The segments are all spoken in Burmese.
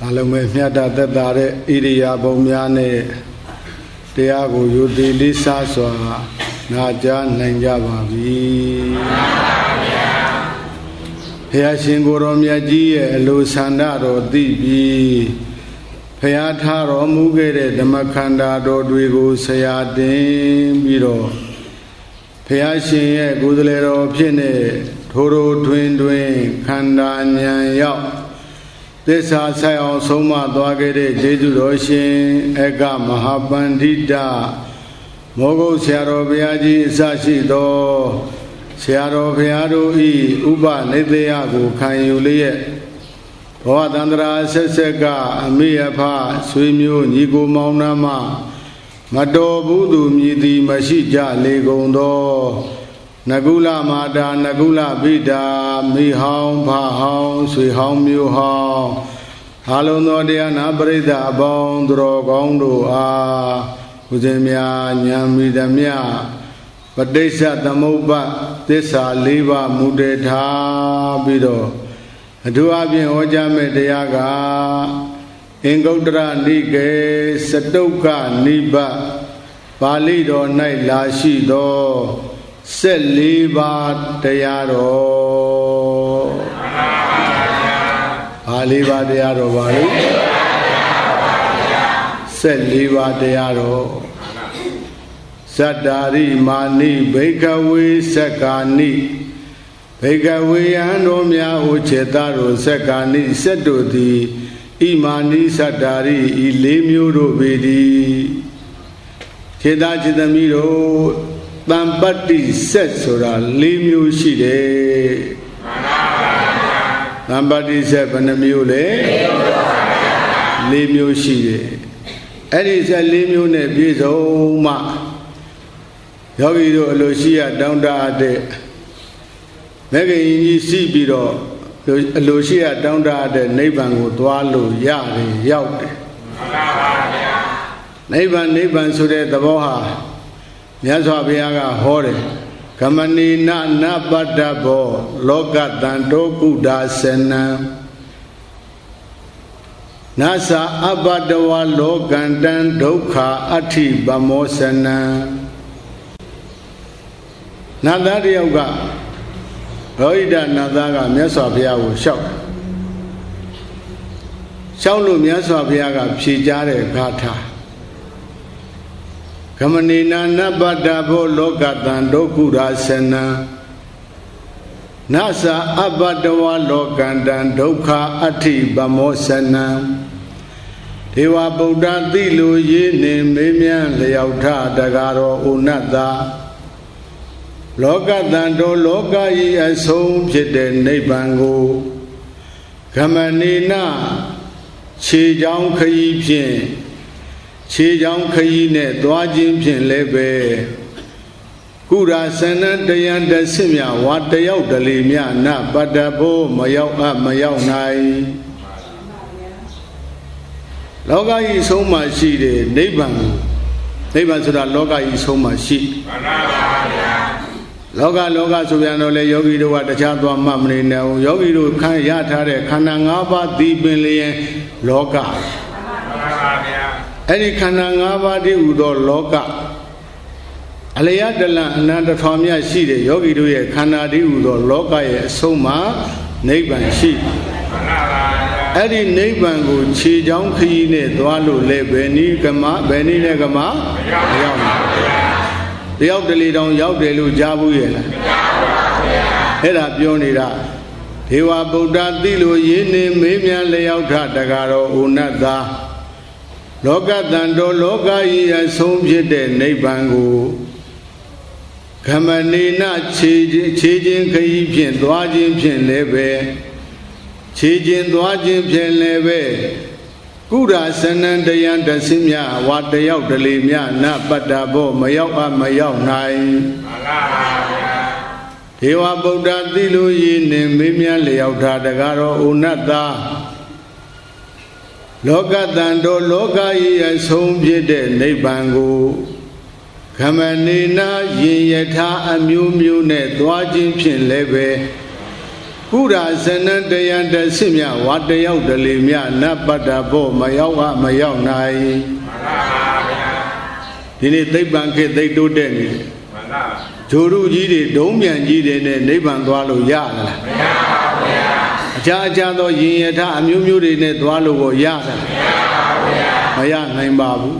လုံးမဲ့မြတ်တာသက်သာတဲ့ဣရိယာပုများနဲ့တရားကိုယူတည်လေးစားစွာနာကြားနိုင်ကြပါပြီဘုရားရှင်ကိုယ်တော်မြတ်ကြီးရဲ့အလိုဆန္ဒတော်သိပြီးဘုရားထားတော်မူခဲ့တဲ့ဓမ္မခန္ဓာတော်တွေကိုဆရာတင်ပြီးတော့ဘုရားရှင်ရဲ့ကိုယ်စားလှယ်တော်ဖြစ်နေထိုးထိုးထွင်းထွင်းခန္ဓာဉာဏ်ရောက်သစ္စာဆိုင်အောင်ဆုံးမသွားခဲ့တဲ့ကျေးဇူးတော်ရှင်အက္ခမဟာပန္တိတမောဂုတ်ဆရာတော်ဘုရားကြီးအစရှိသောဆရာတော်ဘုရားတို့ဤဥပနိသေယကိုခံယူလျက်ဘဝတန္တရာဆက်ဆက်ကအမိအဖဆွေမျိုးညီကိုမောင်နှမမတော်ဘူးသူမြည်သည်မရှိကြလေကုန်သောနကုလမာတာနကုလဗိတာမိဟောင်းဖဟောင်းဆွေဟောင်းမျိုးဟောင်းအားလုံးသောတရားနာပရိသတ်အပေါင်းသူတော်ကောင်းတို့အားဦးဇင်းများဉာဏ်မိသမျှပဋိစ္စသမုပ္ပါသစ္စာ၄ပါးမူတည်ထားပြီးတော့အထူးအဖြင့်ဟောကြားမဲ့တရားကအင်္ဂုတ္တရနိကေစတုက္ကနိဗ္ဗပါဠိတော်၌လာရှိသော14ပါးတရားတော်ဘာ4ပါးတရားတော်ပါလဲ14ပါးတရားတော်ဇတ္တာရိမာနိဘိကဝေသက္ကာနိဘိကဝေယံတော်များဟူခြေသားတို့သက္ကာနိဆက်တို့သည်ဣမာနိသတ္တာရိဤ4မျိုးတို့ပေသည်ခြေသားခြေသမီးတို့တံပတ္တိဆက်ဆိုတာ4မျိုးရှိတယ်တံပတ္တိဆက်ဘယ်နှမျိုးလဲ4မျိုးရှိတယ်အဲ့ဒီဆက်4မျိုးနဲ့ပြည့်စုံမှယောဂီတို့အလိုရှိရတောင်းတအပ်တဲ့မဂ္ဂင်ကြီးရှိပြီးတော့အလိုရှိရတောင်းတအပ်တဲ့နိဗ္ဗာန်ကိုသွားလို့ရတယ်ရောက်တယ်နိဗ္ဗာန်ဆိုတဲ့သဘောဟာမြတ်စွာဘုရားကဟောတယ်ကမဏီနနပတ္တဘောလောကတံတောကုဒါစနံနသအပတ္တဝါလောကံတံဒုက္ခအဋ္ဌိပမောစနံနတ်သားတယောက်ကရောဟိတနတ်သားကမြတ်စွာဘုရားကိုလျှောက်လို့မြတ်စွာဘုရားကဖြေကြားတဲ့ဂါထာကမဏိနာနပတ္တဘောလောကတံဒုက္ခရာစနံနသအပတ္တဝါလောကံတံဒုက္ခအဋ္ဌိပမောစနံဒေဝဗုဒ္ဓသိလိုရေးနေမေးမြန်းလျောက်ထတကားတော်ဥနတ္တလောကတံတောလောကဤအဆုံးဖြစ်တဲ့နိဗ္ဗာန်ကိုကမဏိနာခြေချောင်းခရီးဖြင့်ခြေချောင်းခရီးနဲ့သွားခြင်းဖြင့်လည်းပဲကုရာစနတယံတဆင့်မြဝါတယောက်တလေမြနပတ္တဘောမရောက်နိုင်လောကဤဆုံးမှရှိတဲ့နိဗ္ဗာန်ဆိုတာလောကဤဆုံးမှရှိလောကဆိုပြန်တော့လေယောဂီတို့ကတခြားသွားမှမနေနဲ့ဘူးယောဂီတို့ခံရထားတဲ့ခန္ဓာ၅ပါးသိပင်လျင်လောကအဲ့ဒီခန္ဓာ၅ပါးတည်းဟူသောလောကအလျတလံအနန္တထောင်မြတ်ရှိတဲ့ယောဂီတို့ရဲ့ခန္ဓာတည်းဟူသောလောကရဲ့အဆုံးမှာနိဗ္ဗာန်ရှိအဲ့ဒီနိဗ္ဗာန်ကိုခြေချောင်းခရီးနဲ့သွားလို့လေဘယ်နည်းနဲ့ကမရောက်မှာတယောက်တလေတောင်ရောက်တယ်လို့ကြားဘူးရဲ့လားအဲ့ဒါပြောနေတာဒေဝဗုဒ္ဓသိလိုရေးနေမေးမြန်းလျောက်ထတကားတော်ဥနတ္တလောကတံတောလောကဤအဆုံးဖြစ်တဲ့နိဗ္ဗာန်ကိုကမဏိနခြေချင်းခရီးဖြင့်သွားခြင်းဖြင့်လည်းပဲခြေချင်းသွားခြင်းဖြင့်လည်းပဲကုရာစနံတယံတဆင်းမြဝါတယောက်တလေမြနပတ္တဘောမရောက်နိုင်ဒေဝဗုဒ္ဓသိလိုရေးနေမေးမြန်းလျောက်ထားတကားတော်ဥနတ္တလောကတံတောလောကဤအဆုံးဖြစ်တဲ့နိဗ္ဗာန်ကိုကမဏိနာယင်ယထာအမျိုးမျိုးနဲ့သွားခြင်းဖြင့်လည်းပဲကုရာဇနတယံတစိမြဝါတယောက်တလေမြနပတ္တဘောမရောက်ကမရောက်နိုင်ဒီနေ့သိပ္ပံခေတ်သိတိုးတက်နေတယ်ဂျိုရုကြီးတွေဒုံးမြန်ကြီးတွေနဲ့နိဗ္ဗာန်သွားလို့ရလားမရပါဘူးဗျာအခြားအခြားသောယင်ယထအမျိုးမျိုးတွေနဲ့သွားလို့ကိုရလားမရပါဘူးဗျာမရနိုင်ပါဘူး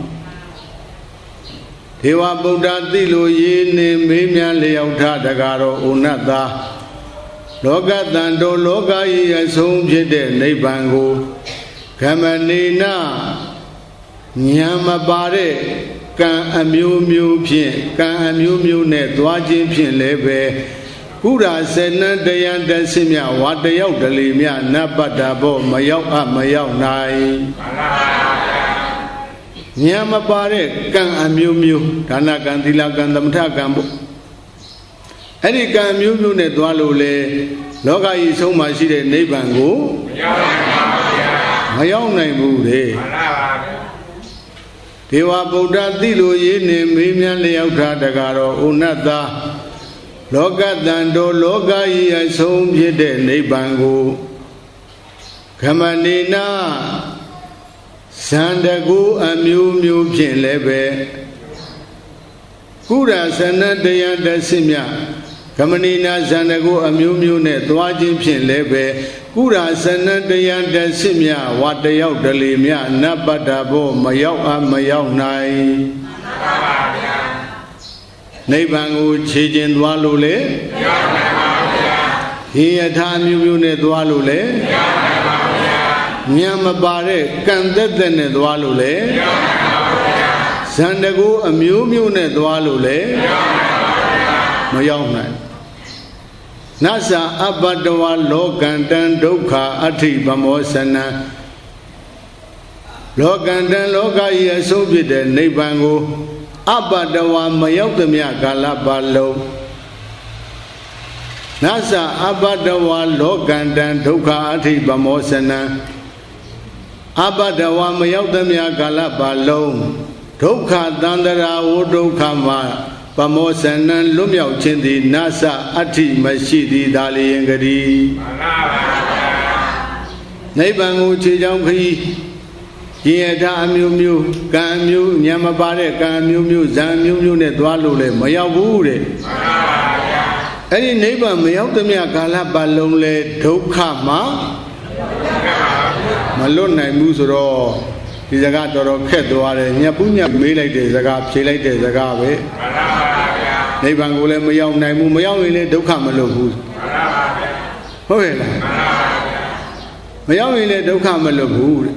ဒေဝဗုဒ္ဓသိလို့ရေနေမေးမြန်းလျောက်ထတကားတော်ဩနတ်သားလောကတန်တော်လောကကြီးအဆုံးဖြစ်တဲ့နိဗ္ဗာန်ကိုခမနေနဉာဏ်မပါတဲ့ကံအမျိုးမျိုးဖြင့်ကံအမျိုးမျိုးနဲ့သွားခြင်းဖြင့်လည်းပဲကုရာစေနတယံတစိမြဝါတယောက်တလေမြနပတ္တဘောမရောက်မရောက်နိုင်ဉာဏ်မပါတဲ့ကံအမျိုးမျိုးဒါနကံသီလကံသမထကံပေါ့အဲ့ဒီကံမျိုးမျိုးနဲ့သွားလို့လေလောကကြီးဆုံးမှရှိတဲ့နိဗ္ဗာန်ကိုမရောက်နိုင်ဘူးလေဒေဝဗုဒ္ဓသိလို့ရေးနေမေးမြန်းလျောက်ထားတကားတော်ဩနတ်သားလောကတန်တော်လောကကြီးအဆုံးဖြစ်တဲ့နိဗ္ဗာန်ကိုခမနေနာဇန္တကူအမျိုးမျိုးဖြင့်လည်းပဲကုရာဇနတယံတစိမြကမဏိနာဇန္တကူအမျိုးမျိုးနဲ့သွားခြင်းဖြင့်လည်းပဲကုရာဇနတယံတစိမြဝါတယောက်တလေမြနပတ္တဘောမရောက်မရောက်နိုင်နိဗ္ဗာန်ကိုခြေကျင်သွားလို့လေမရောက်နိုင်ပါဘူးဗျာဟိယထာမျိုးမျိုးနဲ့သွားလို့လေမရောက်နိုင်ပါဘူးဗျာဉာဏ်မပါတဲ့ကံသက်သက်နဲ့သွားလို့လေမရောက်နိုင်ပါဘူးဗျာဇန္တကူအမျိုးမျိုးနဲ့သွားလို့လေမရောက်နိုင်ပါဘူးဗျာမရောက်နိုင်နသအပတ္တဝလောကန္တံဒုက္ခအဋ္ဌိဗမောစနံလောကန္တံလောကကြီးအဆုံးဖြစ်တဲ့နိဗ္ဗာန်ကိုအပတ္တဝမရောက်သမျှကာလပတ်လုံးနသအပတ္တဝလောကန္တံဒုက္ခအဋ္ဌိဗမောစနံအပတ္တဝမရောက်သမျှကာလပတ်လုံးဒုက္ခတန္တရာဝဒုက္ခမှာပမောစနံလွတ်မြောက်ခြင်းသည်နသအဋ္ဌိမရှိသည်ဒါလျင်ကတိမှန်ပါပါနိဗ္ဗာန်ကိုခြေချောင်းခရီးယင်ယထအမျိုးမျိုးကံမျိုးဉာဏ်မပါတဲ့ကံမျိုးမျိုးဇံမျိုးမျိုးနဲ့သွားလို့လည်းမရောက်ဘူးတဲ့မှန်ပါဗျာအဲ့ဒီနိဗ္ဗာန်မရောက်သမျှကာလပတ်လုံးလဲဒုက္ခမှာမလွတ်နိုင်ဘူးဆိုတော့ဒီစကားတော်တော်ခက်သွားတယ်ညပူးညမေးလိုက်တဲ့စကားဖြေလိုက်တဲ့စကားပဲမှန်ပါဗျာနိဗ္ဗာန်ကိုလည်းမရောက်နိုင်ဘူးမရောက်ရင်လည်းဒုက္ခမလွတ်ဘူးမှန်ပါဗျာဟုတ်ရဲ့လားမှန်ပါဗျာမရောက်ရင်လည်းဒုက္ခမလွတ်ဘူးတဲ့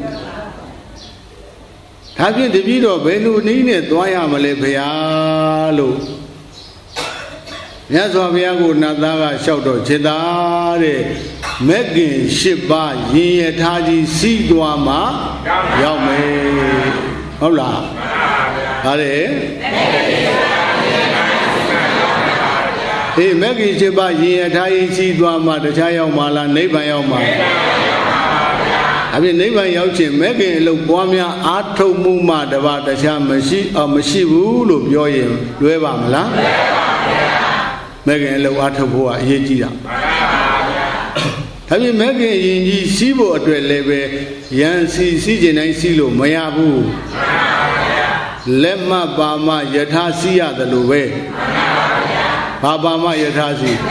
ဒါဖြင့်တပည့်တော်ဘယ်လိုနည်းနဲ့သွားရမလဲဘုရားလို့မြတ်စွာဘုရားကိုနတ်သားကလျှောက်တော့ခြေသားတဲ့မဂ္ဂင်၈ပါးယင်ယထာကြီးစီးသွားမှရောက်မယ်ဟုတ်လားမှန်ပါဗျာဒါတဲ့မဂ္ဂင်၈ပါးယင်ယထာကြီးစီးသွားမှတခြားရောက်မှလားနိဗ္ဗာန်ရောက်မှအပြင်နိဗ္ဗာန်ရောက်ခြင်းမဲ့ခင်အလုပ်ပွားများအာထုတ်မှုမှတပါတခြားမရှိဘူးလို့ပြောရင်လွဲပါမလားလွဲပါဗျာမဲ့ခင်အလုပ်အာထုတ်ဖို့ကအရေးကြီးတာမှန်ပါဗျာဒါပြင်မဲ့ခင်ယင်ကြီးစီးဖို့အတွက်လည်းပဲရန်စီးကျင်တိုင်းစီးလို့မရဘူးမှန်ပါဗျာလက်မပါမယထာစီးရတယ်လို့ပဲမှန်ပါဗျာဘာပါမယထာစီး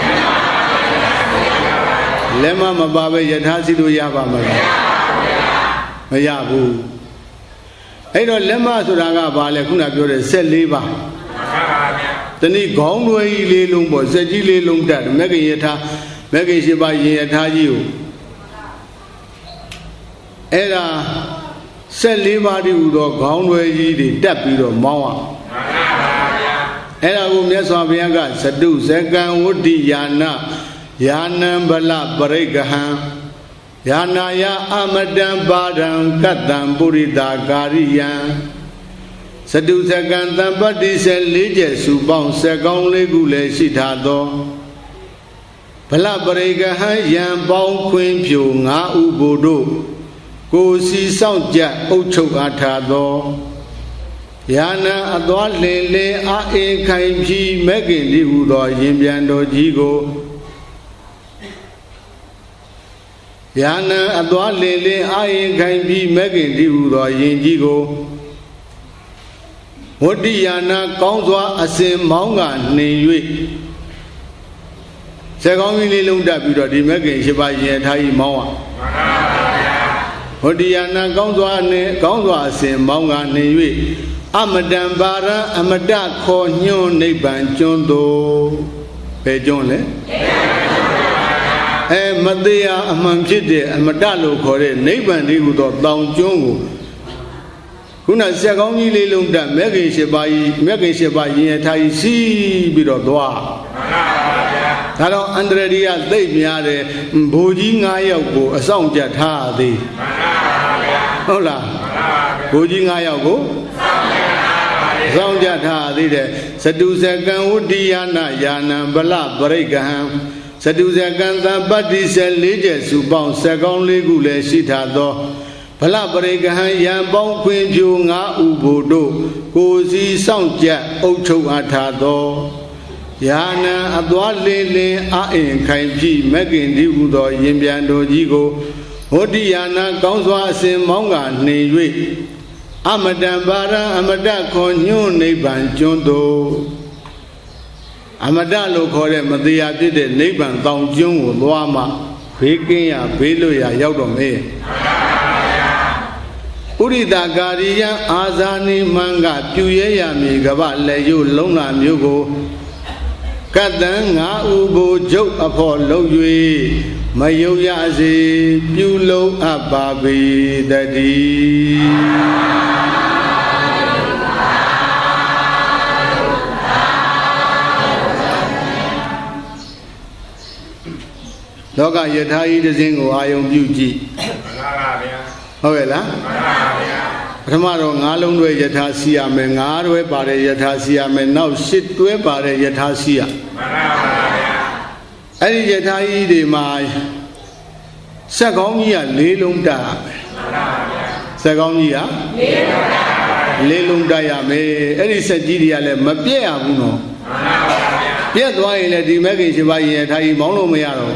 လက်မမပါပဲယထာစီးလို့ရပါမလားမရဘူးအဲ့တော့လက်မဆိုတာကဘာလဲခုနပြောတဲ့14ပါးမှန်ပါဗျာတနည်းခေါင်းလွယ်ကြီးလေးလုံးပေါ့စက်ကြီးလေးလုံးတက်မဂ္ဂင်ယထာမဂ္ဂင်၈ပါးယင်ယထာကြီးကိုအဲ့ဒါ14ပါးတည်းဟူသောခေါင်းလွယ်ကြီးတွေတက်ပြီးတော့မောင်းအောင်မှန်ပါဗျာအဲ့ဒါကိုမြတ်စွာဘုရားကသတုဇကံဝတ္တိယာနယာနံဗလပရိက္ခဟံယာနာယအမတံပါဒံကတ္တံပုရိတာကာရိယံသတုဇကံတံပတ္တိ14ကျက်စုပေါင်း7ကောင်းလေးခုလည်းရှိထားသောဗလပရိက္ခဟံယံပေါင်းခွင်ဖြို5ဥပုတို့ကိုစီဆောင်ကြအုပ်ချုပ်အားထားသောယာနံအသွားလင်လင်အာအေခိုင်ဖြီမဂ္ဂင်တိဟုသောယင်ပြန်တော်ကြီးကို Yana Adwa Lele Ayin Kaimbi Megan Diudo Yinjigo Wodiana Kaunzwa Asim Maunga Niwi Second Lilunda Budo di Megan Shiba Yetai Mawa Wodiana Kaunzwa Asim Maunga Niwi Amadan Bara Amada Ko Nyon Niban Jondo Pejonle Madea Amamchide and Madalo Kore, Neighbor Nibudo, Down Jongo. Kuna Sagoni Lilunda, Megan Shebai, Tai Si Bidodoa. Taro Andrea, they miare, Boji Nayago, a song jet hardy. Hola, Boji Nayago, song jet hardy, Sadusagan Udiana, Yana, Bala, Barigaham. Saduza Ganda Badi Selije Subon Second Legule Sitado Palabrega Yambon Queen Junga Ubodo Kozi Soundja Ocho Atado Yana Adwale Ain Kaimji Megan Dibudo Yimbiando Jigo Odiana Gonzwa Simonga Niwi Amadan Bara Amada Konyon Neban Jondo Amada lo kore Madia did it, Naban Dong Jung, Luama, Peking, Beluya, Yodome. Urida Garia, Azani, Manga, Puya, Migaba, Leyu, Lona, Mugo, Kadanga, Ubo, Joke upon Lowe, Mayoyazi, Pulo, Ababi, Daddy. Loga Yatai the Zingo, I own beauty. However, Ramaro Nalung Yatasia, Mengarwe, Pare Yatasia, men now sit to a Pare Yatasia. Any Yatai de my Sagonia, Lelunda Sagonia Lelunda Yame, any Sagidia, Mapia Uno. Yet why let the Megan Shibai Taji Mono Miaro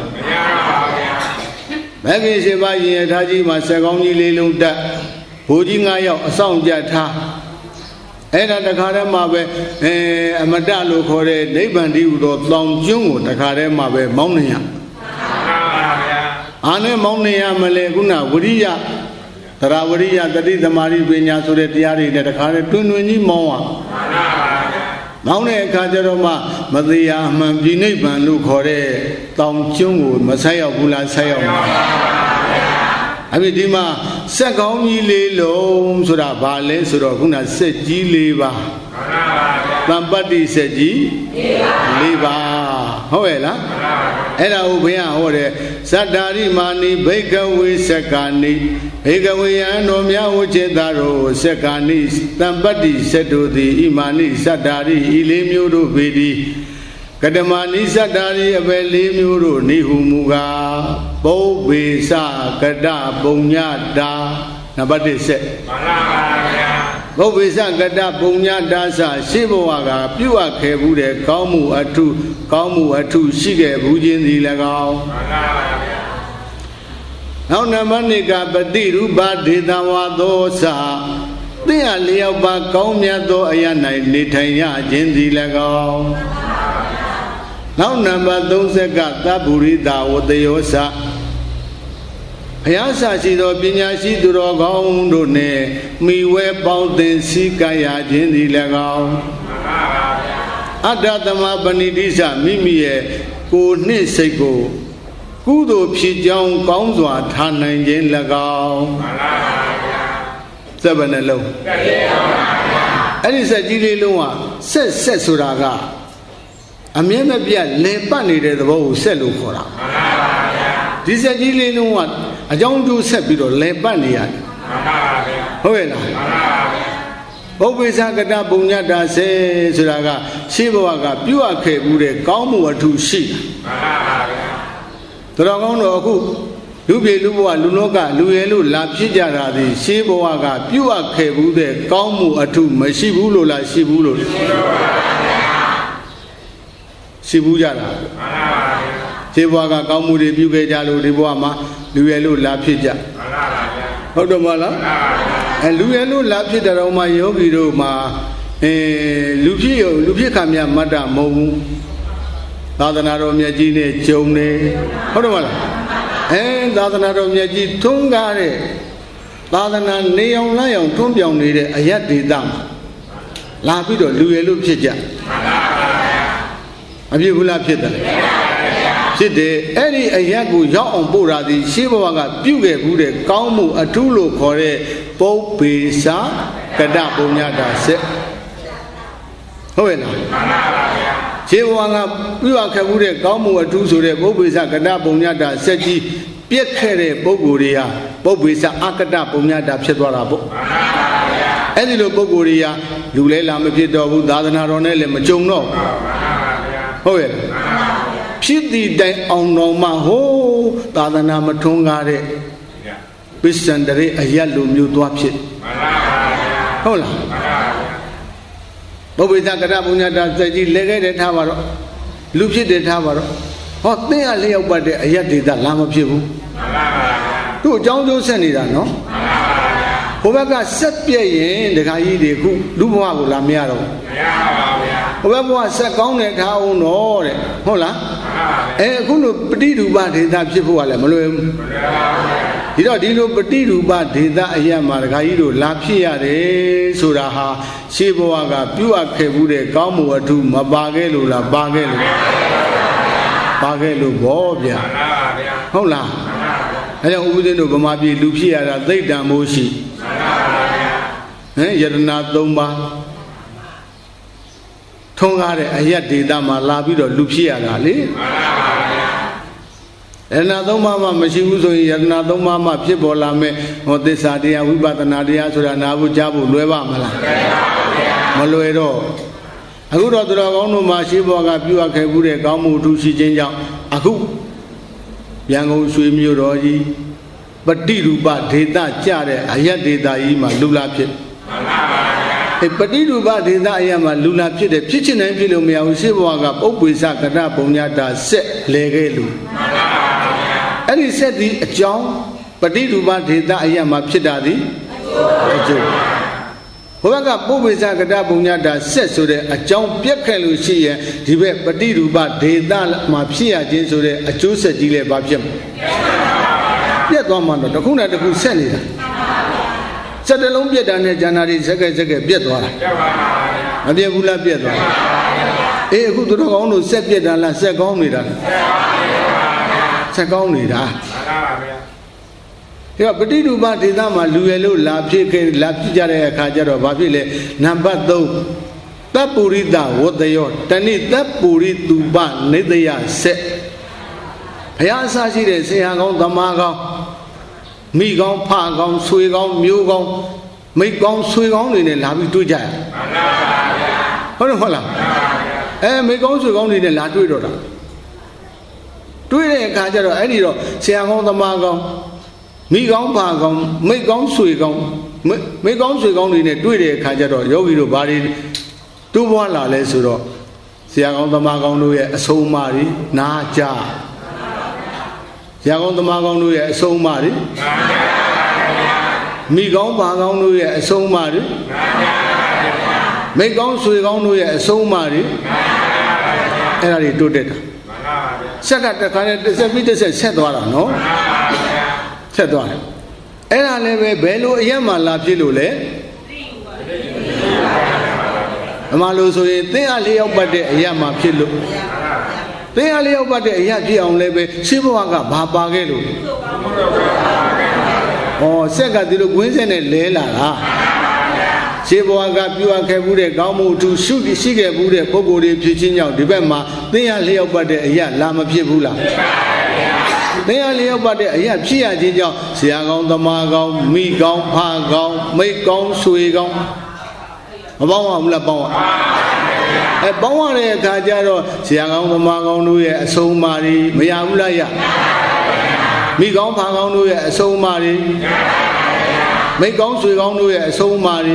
Megan Shibai Taji Masagoni Lelunda Pujinga, a song jata. And at the Karamabe, Amadalo Kore, Nebandi Udo, Long Jungo, the Karamabe, Monia. Ane Monia Maleguna, Wuria, Tarawaria, the Dida Mari Bina, so that the Ari that the Kare Tunwini Moa. Maune Kajaroma, Madia, Mambini Bandu Kore, Tom Chung, Masaya Bula Sayama. Abidima, Sagomi Lelo, Sura Bale, Suraguna Seji Leva. Lambadi Seji Leva. However, Eda Ubia Hore, Sadari Mani, Bakerway Sekani, Bakerway and Omia Ujedaro, Sekani, Lambadi said to the Imani Sadari, Ilimuru Bidi, Kadamani Sadari, Abeli Muru, Nihumuga, Bo Bisa, Kada, Bunyada, Nabadi said. Bovisa Gada Bunya Dasa, Shiboaga, Pua Kebude, Kamu Atu, Shige, Bujin the Lagao. Now Namanika Badiru Badida Dosa, they are Leoba Kaumia do Ayana, Litania, Jendi Lagao. Now number those that got Taburida or the Yosa. Ayasa Sido Pinyashi Durogong Dune, Miwe Pountain Sikaya Jendi Lagao. Adatama Banidisa, Mimie, Kuni Seko, Kudo Pijong Kongzwa, Tanan Jen Lagao. Seven alone. And it's a Gili Lua, says Suraga. Amena Bia, Lepani, the Bow Selukora. This is a Gili Lua. I don't do Sepiro, Lebania. However, always Agada Bunyada says Suraga, Shivaga, Pua Kebude, Kamu to she. Dragono Oku, Lubi Lua, Lunoga, Luelu, Lapijara, Shivaga, Pua Kebude, Kamu Atu, Mashibulo, La Shibulo. Shibujara. ဒီဘဝကကောင်းမှုတွေပြုခဲ့ကြလို့ဒီဘဝမှာလူရလို့လာဖြစ်ကြဟုတ်တယ်မလားလူရလို့လာဖြစ်တဲ့တော့မှယောဂီတို့မှာလူဖြစ်ခံမြတ်မတ္တမဟုတ်ဘူးသာသနာတော်မြတ်ကြီးနဲ့ဂျုံနေဟုတ်တယ်မလားသာသနာတော်မြတ်ကြီးထွန်းကားတဲ့သာသနာနေအောင်လိုက်အောင်ထွန်းပြောင်နေတဲ့အယတ်ဒေသမှာလာပြီးတော့လူရလို့ဖြစ်ကြအပြည့်ဘူးလားဖြစ်တယ်ဖြစ်တယ်အဲ့ဒီအယတ်ကိုရောက်အောင်ပို့တာဒီရှေးဘဝကပြုခဲ့ဘူးတဲ့ကောင်းမှုအထုလို့ခေါ်တဲ့ပုပ္ပေသကတပုညတာဆက်ဟုတ်ရဲ့လားရှေးဘဝကပြုခဲ့ဘူးတဲ့ကောင်းမှုအထုဆိုတဲ့ပုပ္ပေသကတပုညတာဆက်ကြီးပြက်ခဲ့တဲ့ပုဂ္ဂိုလ်တွေဟာပုပ္ပေသအကတပုညတာဖြစ်သွားတာပေါ့အဲ့ဒီလိုပုဂ္ဂိုလ်တွေကလူလဲလာမဖြစ်တော့ဘူးသာသနာတော်နဲ့လည်းမကြုံတော့ဟုတ်ရဲ့ဖြစ်သည့်တိုင်အောင်တော်မှဟိုးသာသနာမထွန်းကားတဲ့ပစ္စံတရေအယတ်လိုမျိုးသွားဖြစ်ဟုတ်လားပုပ္ပေသကတပုညတာစက်ကြီးလဲခဲ့တဲ့ထားပါတော့လူဖြစ်တဲ့ထားပါတော့ဟောသင်ရလျောက်ပတ်တဲ့အယတ်ဒေသလာမဖြစ်ဘူးသူ့အကြောင်းကျိုးဆက်နေတာနော်ဟိုဘက်ကဆက်ပြည့်ရင်ဒကာကြီးတွေခုလူဘဝကိုလာမရတော့မရပါဘူးဗျာဟိုဘက်ဘဝဆက်ကောင်းတဲ့ထားအောင်တော့တဲ့ဟုတ်လားအခုလိုပဋိရူပဒေသဖြစ်ဖို့ကလည်းမလွယ်ဘူးဒီတော့ဒီလိုပဋိရူပဒေသအရာမှာဒကာကြီးတို့လာဖြစ်ရတယ်ဆိုတာဟာရှေးဘဝကပြုအပ်ခဲ့မှုတဲ့ကောင်းမှုအထုမပါခဲ့လို့လားပါခဲ့လို့ဗောဗျာဟုတ်လားအဲကြောင့်ဥပဒေတို့ဗမာပြည်လူဖြစ်ရတာသိတ္တံမိုးရှိယတနာ3ပါးထုံးကားတဲ့အယတ်ဒေသမှာလာပြီးတော့လူဖြစ်ရတာလေယတနာ3ပါးမှမရှိဘူးဆိုရင်ယတနာ3ပါးမှဖြစ်ပေါ်လာမဲ့ဟောသစ္စာတရားဝိပဿနာတရားဆိုတာနာဖို့ကြားဖို့လွယ်ပါမလားမလွယ်တော့အခုတော့သူတော်ကောင်းတို့မှာရှေးဘဝကပြုအပ်ခဲ့မှုတဲ့ကောင်းမှုအထူးရှိခြင်းကြောင့်အခုရန်ကုန်ရွှေမြို့တော်ကြီးပဋိရူပဒေသကြတဲ့အယတ်ဒေသကြီးမှာလူလာဖြစ်မှန်ပါပါဗျာပဋိရူပဒေသအယတ်မှာလူလာဖြစ်တယ်ဖြစ်ချင်တိုင်းဖြစ်လို့မရဘူးရှေးဘဝကပုပ္ပေသကတပုညတာဆက်လဲခဲ့လို့မှန်ပါပါဗျာအဲ့ဒီဆက်ဒီအကြောင်းပဋိရူပဒေသအယတ်မှာဖြစ်တာဒီအကျိုးဘုရားကပုပ္ပေသကတပုညတာဆက်ဆိုတဲ့အကြောင်းပြက်ခဲ့လို့ရှိရင်ဒီဘက်ပဋိရူပဒေသမှာဖြစ်ရခြင်းဆိုတဲ့အကျိုးဆက်ကြီးလည်းဘာဖြစ်မှာပြက်သွားမှတော့တစ်ခုနဲ့တစ်ခုဆက်နေတာစက်တလုံးပြက်တာနဲ့ဂျန္နာတွေဇက်ကပြက်သွားတာမပြက်ဘူးလားပြက်သွားအခုသူတော်ကောင်းတို့ဆက်ပြက်တာလားဆက်ကောင်းနေတာလားဆက်ကောင်းနေတာဒီကပဋိရူပဒေသမှာလူရလို့လာဖြစ်ကြတဲ့အခါကျတော့ဘာဖြစ်လဲနံပါတ်3သပ္ပုရိတဝတ္တယောတဏိသပ္ပုရိတုပနေတယဆက်ဘုရားအစရှိတဲ့ဆရာကောင်းသမားကောင်းမိကောင်းဖကောင်းဆွေကောင်းမျိုးကောင်းမိကောင်းဆွေကောင်းတွေနဲ့လာပြီးတွေ့ကြရဟုတ်တယ်ဟုတ်လားမိကောင်းဆွေကောင်းတွေနဲ့လာတွေ့တော့တာတွေ့တဲ့အခါကျတော့အဲ့ဒီတော့ဆရာကောင်းသမားကောင်းမိကောင်းဖကောင်းမိကောင်းဆွေကောင်းမိကောင်းဆွေကောင်းတွေနဲ့တွေ့တဲ့အခါကျတော့ယောဂီတို့ဘာတွေတူးပွားလာလဲဆိုတော့ဆရာကောင်းသမားကောင်းတို့ရဲ့အဆုံးအမတွေနားကြဆရာကောင်းသမားကောင်းတို့ရဲ့အဆုံးအမတွေမိကောင်းဖကောင်းတို့ရဲ့အဆုံးအမတွေမိကောင်းဆွေကောင်းတို့ရဲ့အဆုံးအမတွေအဲ့ဒါတွေတိုးတက်တာဆက်ကတခါနဲ့တစ်ဆက်ပြီးတစ်ဆက်ဆက်သွားတာနော်ဆက်သွားတယ်အဲ့ဒါလည်းပဲဘယ်လိုအရက်မှလာဖြစ်လို့လဲအမှန်လို့ဆိုရင်သင်အားလျောက်ပတ်တဲ့အရက်မှဖြစ်လို့သင်အားလျောက်ပတ်တဲ့အရက်ဖြစ်အောင်လည်းပဲရှင်းဘဝကဘာပါခဲ့လို့ဆက်ကဒီလိုကွင်းဆက်နဲ့လဲလာတာရှင်းဘဝကပြုအပ်ခဲ့မှုတဲ့ကောင်းမှုအထူးရှိခဲ့မှုတဲ့ပုဂ္ဂိုလ်တွေဖြစ်ချင်းကြောင့်ဒီဘက်မှာသင်အားလျောက်ပတ်တဲ့အရက်လာမဖြစ်ဘူးလားသင်အားလျောက်ပတ်တဲ့အရာဖြစ်ရခြင်းကြောင့်ဆရာကောင်းသမားကောင်းမိကောင်းဖကောင်းမိကောင်းဆွေကောင်းမပေါင်းရဘူးလားပေါင်းရပေါင်းရတဲ့အခါကျတော့ဆရာကောင်းသမားကောင်းတို့ရဲ့အဆုံးအမတွေမရဘူးလားရမိကောင်းဖကောင်းတို့ရဲ့အဆုံးအမတွေမိကောင်းဆွေကောင်းတို့ရဲ့အဆုံးအမတွေ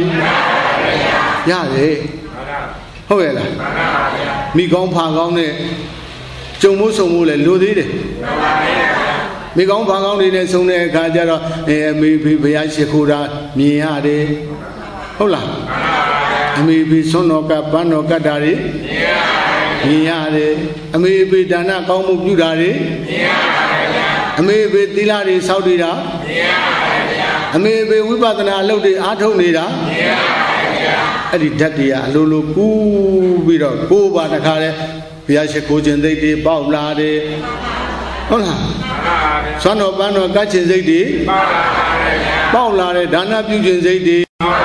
ရတယ်ဟုတ်ရဲ့လားမိကောင်းဖကောင်းနဲ့ကြုံမှုဆုံမှုလည်းလိုသေးတယ်မိကောင်းဘာကောင်းတွေနဲ့ဆုံတဲ့အခါကျတော့အမေဖေဘုရားရှိခိုးတာမြင်ရတယ်ဟုတ်လားအမေဖေဆွမ်းတော်ကပန်းတော်ကတ်တာတွေမြင်ရတယ်အမေဖေဒါနကောင်းမှုပြုတာတွေမြင်ရတယ်အမေဖေသီလတွေစောင့်တည်တာမြင်ရတယ်အမေဖေဝိပဿနာအလုပ်တွေအားထုတ်နေတာမြင်ရတယ်အဲ့ဒီဓာတ်တွေကအလိုလိုကူးပြီးတော့ကိုယ်ပါတခါလဲဘုရားရှိခိုးခြင်းသိတွေပေါက်လာတယ်ဟုတ်လားဆွမ်းတော်ပန်းတော်ကတ်ခြင်းစိတ်တွေပေါက်လာတယ်ဒါနပြုခြင်းစိတ်တွေ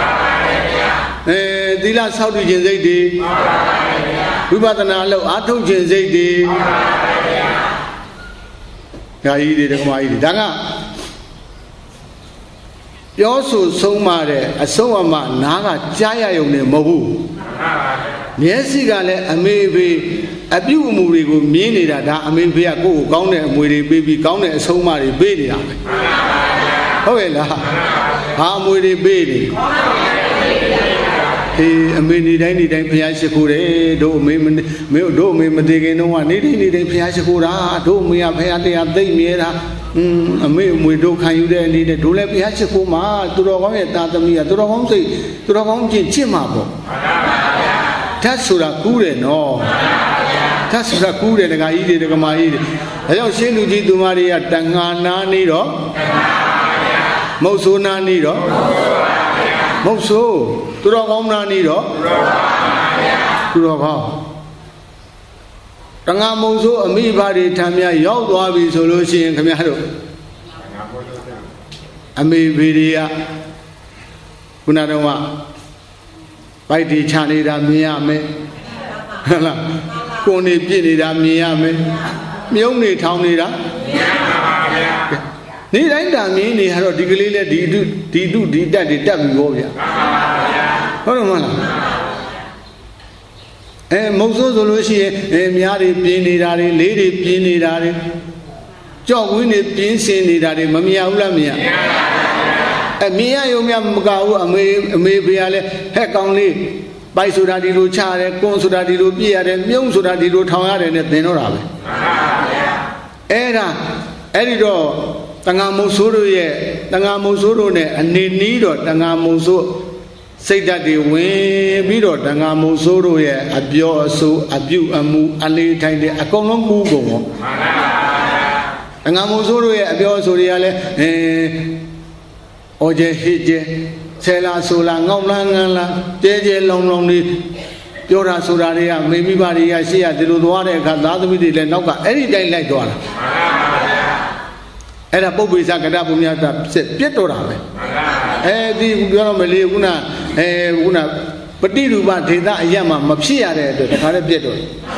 သီလစောင့်တည်ခြင်းစိတ်တွေဝိပဿနာအလုပ်အားထုတ်ခြင်းစိတ်တွေဒါကြီးတွေဓမ္မကြီးတွေဒါကပြောဆိုဆုံးမတဲ့အဆုံးအမနားကကြားရယုံနေမဟုတ်ဘူးမျက်စိကလည်းအမေဖေအပြုအမူတွေကိုမြင်နေတာဒါအမေဖေကကိုယ့်ကိုကောင်းတဲ့အမွေတွေပေးပြီးကောင်းတဲ့အဆုံးအမတွေပေးနေတာပဲဟုတ်ရဲ့လားဘာအမွေတွေပေးနေအမေနေတိုင်းဘုရားရှိခိုးတယ်တို့အမေတို့အမေမတည်ခင်တော့ကနေတိုင်းဘုရားရှိခိုးတာတို့အမေကဘုရားတရားသိမ့်မြဲတာအမေအမွေတို့ခံယူတဲ့အနေနဲ့တို့လည်းဘုရားရှိခိုးမှာသူတော်ကောင်းရဲ့တာသမီးကသူတော်ကောင်းစိတ်သူတော်ကောင်းချင်းချစ်မှာပေါ့ဓာတ်ဆိုတာကူးတယ်နော်ဓာတ်ဆိုတာကူးတယ်ဒကာကြီးတွေဒကာမကြီးတွေဒါကြောင့်ရှင်းလူကြီးသူမတွေကတဏှာနာနေတော့မုတ်ဆိုးနာနေတော့မုတ်ဆိုးသူတော်ကောင်းနာနေတော့သူတော်ကောင်းတဏှာမုတ်ဆိုးအမိဘတွေထံမြရောက်သွားပြီဆိုလို့ရှိရင်ခင်ဗျားတို့အမေဖေတွေကခုနတော့ဗိုက်တီချနေတာမြင်ရမယ်ဟုတ်လားကိုယ်နေပြစ်နေတာမြင်ရမယ်မြုံနေထောင်နေတာမြင်ရပါဗျာနေတိုင်းတာမြင်နေရတော့ဒီကလေးလည်းဒီတက်တွေတက်ပြီပေါ့ဗျာဟုတ်တယ်မဟုတ်လားမုတ်ဆိုးဆိုလို့ရှိရင်များတွေပြင်းနေတာတွေလေးတွေပြင်းနေတာတွေကြောက်ဝင်းတွေပြင်းစင်နေတာတွေမမြင်ဘူးလားမြင်ရမြင်ရရုံမြမကဘူးအမေဖေကလည်းဟဲ့ကောင်းလေးပိုက်ဆိုတာဒီလိုချရတယ်ကွန်းဆိုတာဒီလိုပြည့်ရတယ်မြုံဆိုတာဒီလိုထောင်ရတယ်နဲ့သင်တော့တာပဲအဲ့ဒီတော့တဏှာမုတ်ဆိုးတို့ရဲ့တဏှာမုတ်ဆိုးတို့နဲ့အနေနီးတော့တဏှာမုတ်ဆိုးစိတ်ဓာတ်တွေဝင်ပြီးတော့တဏှာမုတ်ဆိုးတို့ရဲ့အပြောအဆိုးအပြုအမူအလေးထိုင်တဲ့အကုန်လုံးကူးကုန်ရောတဏှာမုတ်ဆိုးတို့ရဲ့အပြောအဆိုးတွေကလည်းဩကျဟိကျဆဲလာဆိုလာငေါ့လန်းငန်းလာကျဲလောင်တွေပြောတာဆိုတာတွေကမိမိပါတွေကရှေ့ရဒီလိုသွားတဲ့အခါသားသမီးတွေလည်းနောက်ကအဲ့ဒီတိုင်းလိုက်သွားတာအဲ့ဒါပုပ္ပိသကတ္တပုညတာပြတ်တော့တာပဲဒီပြောတော့မလေးခုနပฏิရူပဒေသအရမှာမဖြစ်ရတဲ့အတွက်တခါတည်းပြတ်တော့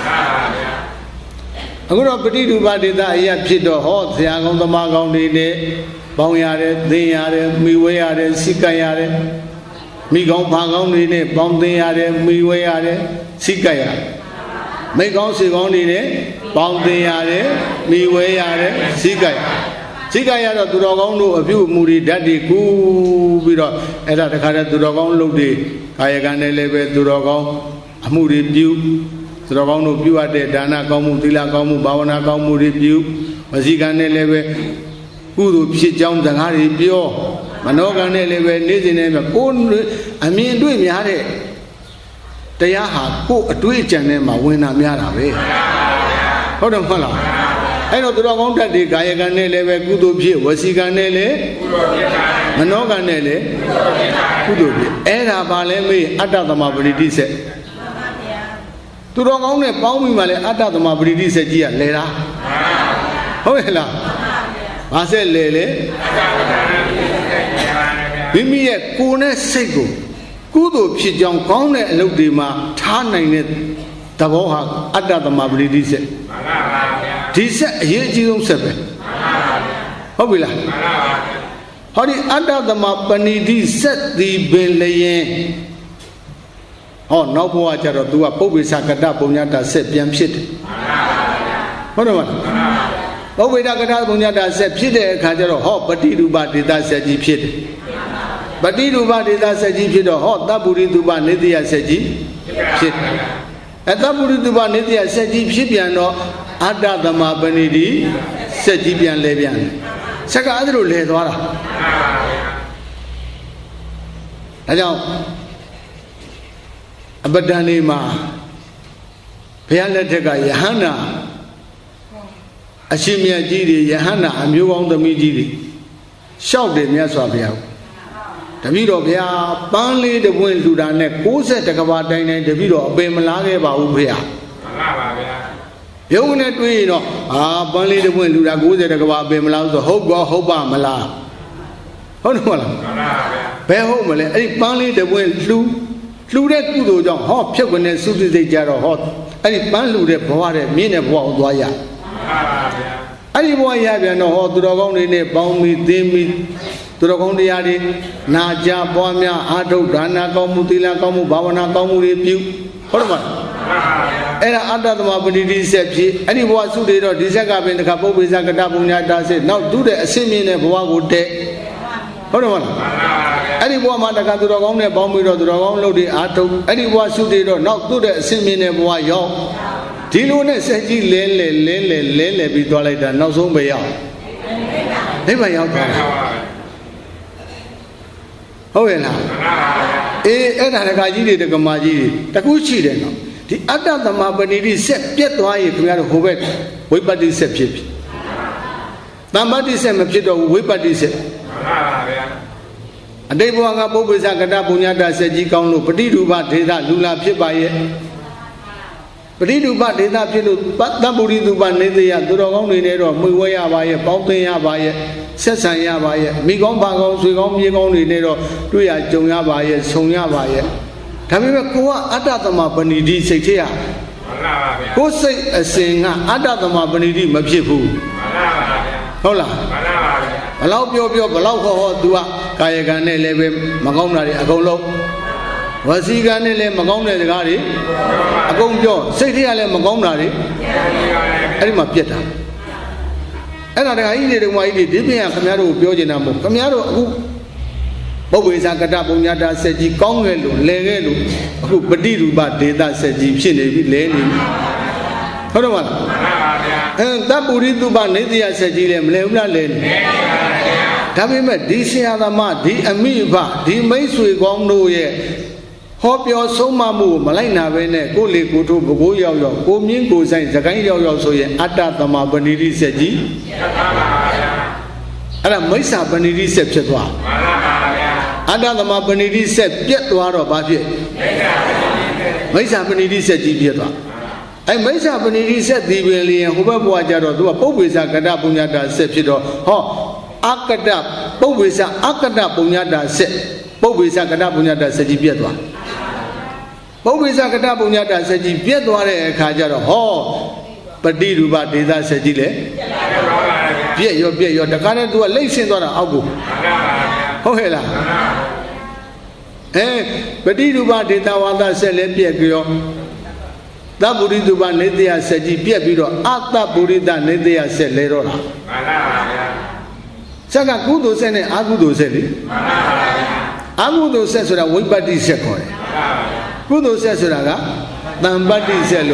အခုတော့ပฏิရူပဒေသအရဖြစ်တော့ဟောဆရာကောင်းသမားကောင်းတွေနဲ့ပေါင်းရတယ်သင်ရတယ်မိဝဲရတယ်စိကတ်ရတယ်မိကောင်းဘာကောင်းတွေနဲ့ပေါင်းသင်ရတယ်မိဝဲရတယ်စိကတ်ရတယ်မိကောင်းစေကောင်းတွေနဲ့ပေါင်းသင်ရတယ်မိဝဲရတယ်စိကတ်ရတော့သူတော်ကောင်းတို့အပြုအမူတွေဓာတ်တွေကူးပြီးတော့အဲ့ဒါတခါတည်းသူတော်ကောင်းလုပ်တွေကာယကံနဲ့လည်းပဲသူတော်ကောင်းအမှုတွေပြုသူတော်ကောင်းတို့ပြုရတဲ့ဒါနကောင်းမှုသီလကောင်းမှုဘာဝနာကောင်းမှုတွေပြုဝစီကံနဲ့လည်းပဲကုသိုလ်ဖြစ်ကြောင်းစကားတွေပြောမနောကံနဲ့လည်းပဲနေ့စဉ်နဲ့ကိုယ်အမြင်တွေ့များတဲ့တရားဟာကိုယ်အတွေ့အကြံထဲမှာဝင်တာများတာပဲဟုတ်တယ်မဟုတ်လားအဲ့တော့သူတော်ကောင်းတတ်တဲ့ကာယကံနဲ့လည်းပဲကုသိုလ်ဖြစ်ဝစီကံနဲ့လည်းမနောကံနဲ့လည်းကုသိုလ်ဖြစ်အဲ့ဒါပါလဲမေးအတ္တသမပရိတိစက်သူတော်ကောင်းနဲ့ပေါင်းပြီးမှလည်းအတ္တသမပရိတိစက်ကြီးကလဲတာဟုတ်ရဲ့လားဘာဆက်လဲလေမိမိရဲ့ကိုယ်နဲ့စိတ်ကိုကုသိုလ်ဖြစ်ကြောင်းကောင်းတဲ့အလုပ်တွေမှာထားနိုင်တဲ့သဘောဟာအတ္တသမပရိတိစက်ဒီဆက်အရေးအကြီးဆုံးဆက်ပဲဟုတ်ပြီလားဟောဒီအတ္တသမပဏိတိဆက်သည်ပင်လျင်ဟောနောက်ဘဝကျတော့ तू ကပုပ္ပိသကတ္တပုညတာဆက်ပြန်ဖြစ်တယ်ဟုတ်တယ်မလားပုပ္ပိသကတ္တပုညတာဆက်ဖြစ်တဲ့အခါကျတော့ဟောပฏิရူပဒေသဆက်ကြီးဖြစ်တယ်ပฏิရူပဒေသဆက်ကြီးဖြစ်တော့ဟောတပ္ပုရိတုပနိတ္တယဆက်ကြီးဖြစ်တယ်သပ္ပုရိတုပနိတ္တယဆက်ကြီးဖြစ်ပြန်တော့ Ada Dhamma Panidi Sejibian Lebian Saka Adru Ledwara Ajao Abadani Ma Pialetega Yahana Ashimia Jiri Yahana Amuang the Mijiri Shout the Miaswabia The video Pia Panli the wind to the neck Kose Takabata and the video of Bemalage Baupia You net we know Panli the wind to the Goose Takaba Bemala the Hoba Mala Honola Beho Male Panli the wind flew that good on hot children and suited the jar of hot and Panlu the Paware mean of Waya Any boy have no hot to the only bound me, dim me to the only yadi, Naja, Bomia, Ado, Dana, Komutila, Komu, Bavana, Komu, Repu, whatever. And under the Mabudi Sepsi, any boy suited or Disaka in the Kapo with Zakatabunya said, now do the same in a boy would take. Whatever. Any boy Mataka to the only bomb with the only Ato, any boy suited or not do the same in a boy yo. Tilone said, Lele, be toilet, no so be out. Never out. Oh, yeah. And I got you the Gamaji, the Gucci then. The other the Mabani said, get why you come out of Hobet, we but this ship. Somebody said, we but this. And they were up over Zakatabunyata said, Jikano, Petitu Batida, Lula Pipaye. Petitu Batida, but Taburitu Banetia, Durong in Nero, Muwaya by a Pautia by a Sesaya by a Migon Bagos, Wigom Yagon in Nero, Tuya Jonga by a Sonia by a Tamima Adatama Panidi Setia. Who say a singer Adatama Panidi Mapipu? Hola. Allow Pio, allow Dua, Kayagane Leve, Magona, Agolo. Was he Ganele Magona the Gari? Agonjo, Setia Magona, Elma Pieta. And I did why did Dibia Camaro Biojinamo, Camaro, Bobu is Akatabunyata said, Kongelu, Legelu, who Padidu Bate, said, Shini, Lenin. Hold on. And that Buridu Banetia said, Lemna Len. Tamima, DC Adama, D. Amiba, D. Maisui Gomno ye. Hope your Somamu, Malina Vene, Goli Kutu, Bugoya, Gomin Gozan, Zakayo, so ye, Atatama Banidi Seji. And a Mesa Banidi Septua. Adatama Banidi Sep, get to our Baji. Mesa Banidi Seji Pieta. I Mesa Banidi said, the William, whoever Wajaro, to a Pobisa Kadabunyata Sepsido, Ho, Akada, Pobisa Akada Bunyata Sep, Pobisa Kadabunyata Seji Pieta. Pobisa Kadabunyata Seji Pieta, Kajaro, Ho, Padidu Batida Sejile. Pia, you're the current to a lacing on Abu. Oh, hella. Eh, Padidu Batida Wanda Selepia. That Buridu Banetia said, Piabiro, Ata Burida Nedia said, Lerona. Saka Kudo sent Agudo said it. Agudo says that we but this second. Kudo says that Nambati Zello.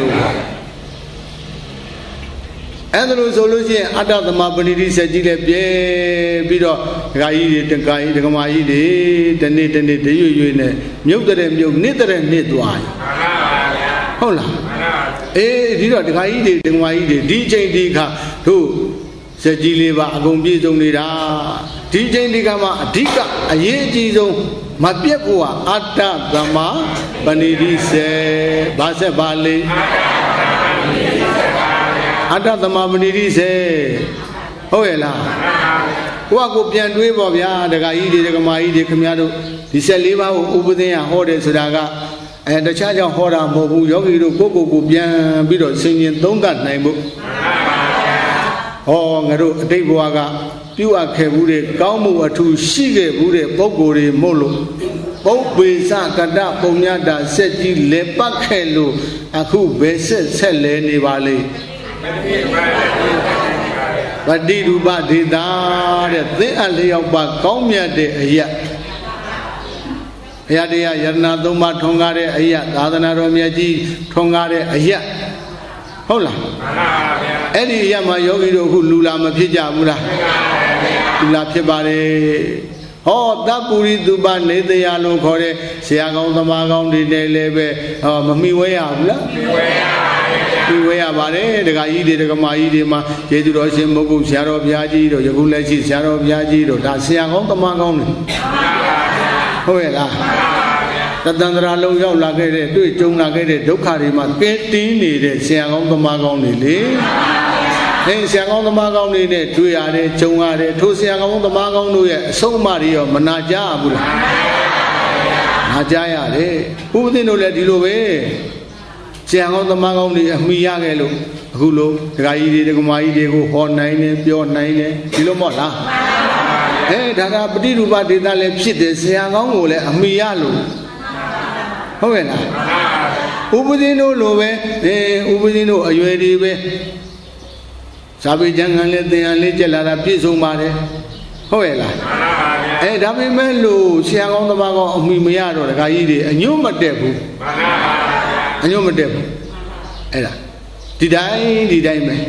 And the solution Ada the Mabani said, Biro, Gai, the Gai, the Gamai, the Nit and the Yune, Milk and Milk, Nither and Nitwine. Hola. Did not guide it and why DJ Dika who said Giliva Gombi Zonida DJ Digama Dika a Yejizo Mapiapua Atta Dama Banidi se Base Bali Atta Dama Banidi se Hoela Wago Pian Dwebia, the Gaidi, the Gamai, the Camado, the Saliva Ubudea Horde Sudaga. And the charge of Hora Mobu Yogi to Coco Bian Bido singing don't that name book. Oh, Naru, Debuaga, Pua Kebure, Gamu, a two Shige, Bude, Bogori, Molo, Bobe Sakada, Ponyada, Seti, Lepakelo, Aku, Beset, Seleni Valley. But Didu Badida, they are lay of Bakomia de Aya. Yadia Yarna Duma Tongare Aya, Adana Romiaji, Tongare Aya. Hola. အဲ့ဒီရမှာယောဂီတို့အခုလူလာမဖြစ်ကြဘူးလားလူလာဖြစ်ပါတယ်ဟောသဗ္ဗူရိသုပနေတယလို့ခေါ်တဲ့ဆရာကောင်းသမားကောင်းတွေလည်းပဲမမိဝဲရဘူးလားမိဝဲရပါတယ်ဒကာကြီးတွေဒကာမကြီးတွေမှာကျေးဇူးတော်ရှင်မုဂ္ဂုဆရာတော်ဘုရားကြီးတို့ယခုလက်ရှိဆရာတော်ဘုရားကြီးတို့ဒါဆရာကောင်းသမားကောင်းတွေဟုတ်ရဲ့လားတတန္တရာလုံးရောက်လာခဲ့တဲ့တွေ့ကြုံလာခဲ့တဲ့ဒုက္ခတွေမှာကဲတင်းနေတဲ့ဆရာကောင်းသမားကောင်းတွေလေဆရာကောင်းသမားကောင်းတွေနဲ့တွေ့ရတယ်ကြုံရတယ်ထိုဆရာကောင်းသမားကောင်းတို့ရဲ့အဆုံးအမတွေရောမနာကြဘူးလားနာကြရတယ်ဥပဒေတို့လည်းဒီလိုပဲဆရာကောင်းသမားကောင်းတွေအမိရခဲ့လို့အခုလိုဒကာကြီးတွေဒကာမကြီးတွေကိုဟောနိုင်တယ်ပြောနိုင်တယ်ဒီလိုမို့လားဒါကပฏิရူပဒေသလည်းဖြစ်တယ်ဆရာကောင်းကိုလည်းအမိရလို့ဟုတ်ရဲ့လားဥပဒေတို့လိုပဲဥပဒေတို့အရွယ်တွေပဲစာပေကျမ်းဂန်လေးသင်္ဟန်လေးကျက်လာတာပြည့်စုံပါတယ်ဟုတ်ရဲ့လားဒါပေမဲ့လို့ဆရာကောင်းသမားကောင်းအမိမရတော့ဒကာကြီးတွေအညွတ်မတက်ဘူးအညွတ်မတက်ဘူးအဲ့ဒါဒီတိုင်းပဲ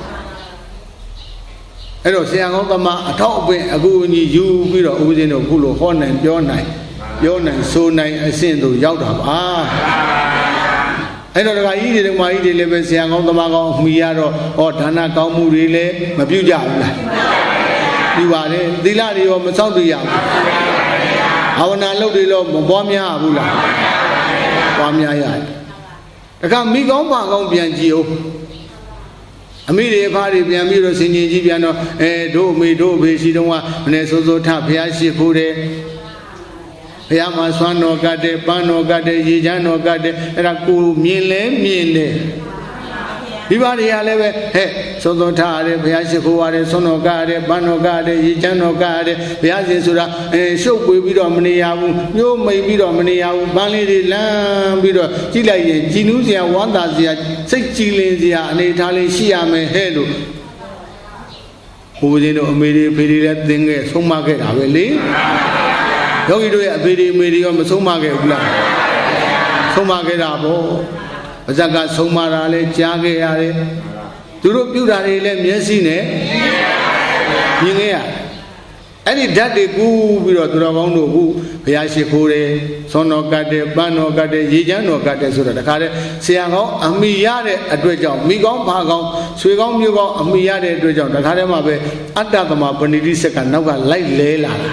အဲ့တော့ဆရာကောင်းသမားအထောက်အပံ့အကူအညီယူပြီးတော့ဥပဒေတို့ခုလိုဟောနိုင်ပြောနိုင်ဆိုနိုင်အဆင့်သို့ရောက်တာပါအဲ့တော့ဒကာကြီးတွေဒကာမကြီးတွေလည်းပဲဆရာကောင်းသမားကောင်းမှီရတော့ဟောဒါနကောင်းမှုတွေလည်းမပြုကြဘူးလားပြုပါတယ်သီလတွေရောမစောင့်တည်ရဘူးဘာဝနာလုပ်တွေတော့မပွားများဘူးလားပွားများရတယ်တခါမိကောင်းပါကောင်းပြန်ကြည့်ဦးအမိတွေအဖားတွေပြန်ပြီးတော့ဆင်ញင်ကြီးပြန်တော့တို့အမေတို့အဖေရှိတုန်းကမနေ့စိုးစိုးထဘုရားရှိခိုးတယ်ဘုရားမှာဆွမ်းတော်ကတ်တယ်ပန်းတော်ကတ်တယ်ရေချမ်းတော်ကတ်တယ်အဲ့ဒါကိုမြင်လဲမြင်တယ်ဒီပါတွေကလည်းပဲသုံးထားရတယ်ဘုရားရှိခိုးရတယ်ဆွမ်းတော်ကတ်ရတယ်ပန်းတော်ကတ်ရတယ်ရေချမ်းတော်ကတ်ရတယ်ဘုရားရှင်ဆိုတာရှုပ်ပွေပြီးတော့မနေရဘူးညှိုးမိန်ပြီးတော့မနေရဘူးပန်းလေးတွေလမ်းပြီးတော့ကြည့်လိုက်ရင်ကြည်နူးစရာဝမ်းသာစရာစိတ်ကြည်လင်စရာအနေထားလေးရှိရမယ်လို့ဘုရားတို့အမေတွေဖေတွေလည်းသင်ခဲ့ဆုံးမခဲ့တာပဲလေယောဂီတို့ရဲ့အဖေတွေအမေတွေရောမဆုံးမခဲ့ဘူးလားဆုံးမခဲ့တာပေါ့ပါဇက်ကဆုံးမတာလဲကြားခဲ့ရတယ်သူတို့ပြုတာတွေလည်းမျက်စိနဲ့မြင်ခဲ့ရအဲ့ဒီဓာတ်တွေကူးပြီးတော့သူတော်ကောင်းတို့ကူဘုရားရှိခိုးတယ်သွန်တော်ကတ်တယ်ပန်းတော်ကတ်တယ်ရေချမ်းတော်ကတ်တယ်ဆိုတာတခါတည်းဆရာကောင်းအမိရတဲ့အတွက်ကြောင့်မိကောင်းဖာကောင်းဆွေကောင်းမျိုးကောင်းအမိရတဲ့အတွက်ကြောင့်တခါတည်းမှာပဲအတ္တသမပဏိတိစက်ကနောက်ကလိုက်လဲလာတာ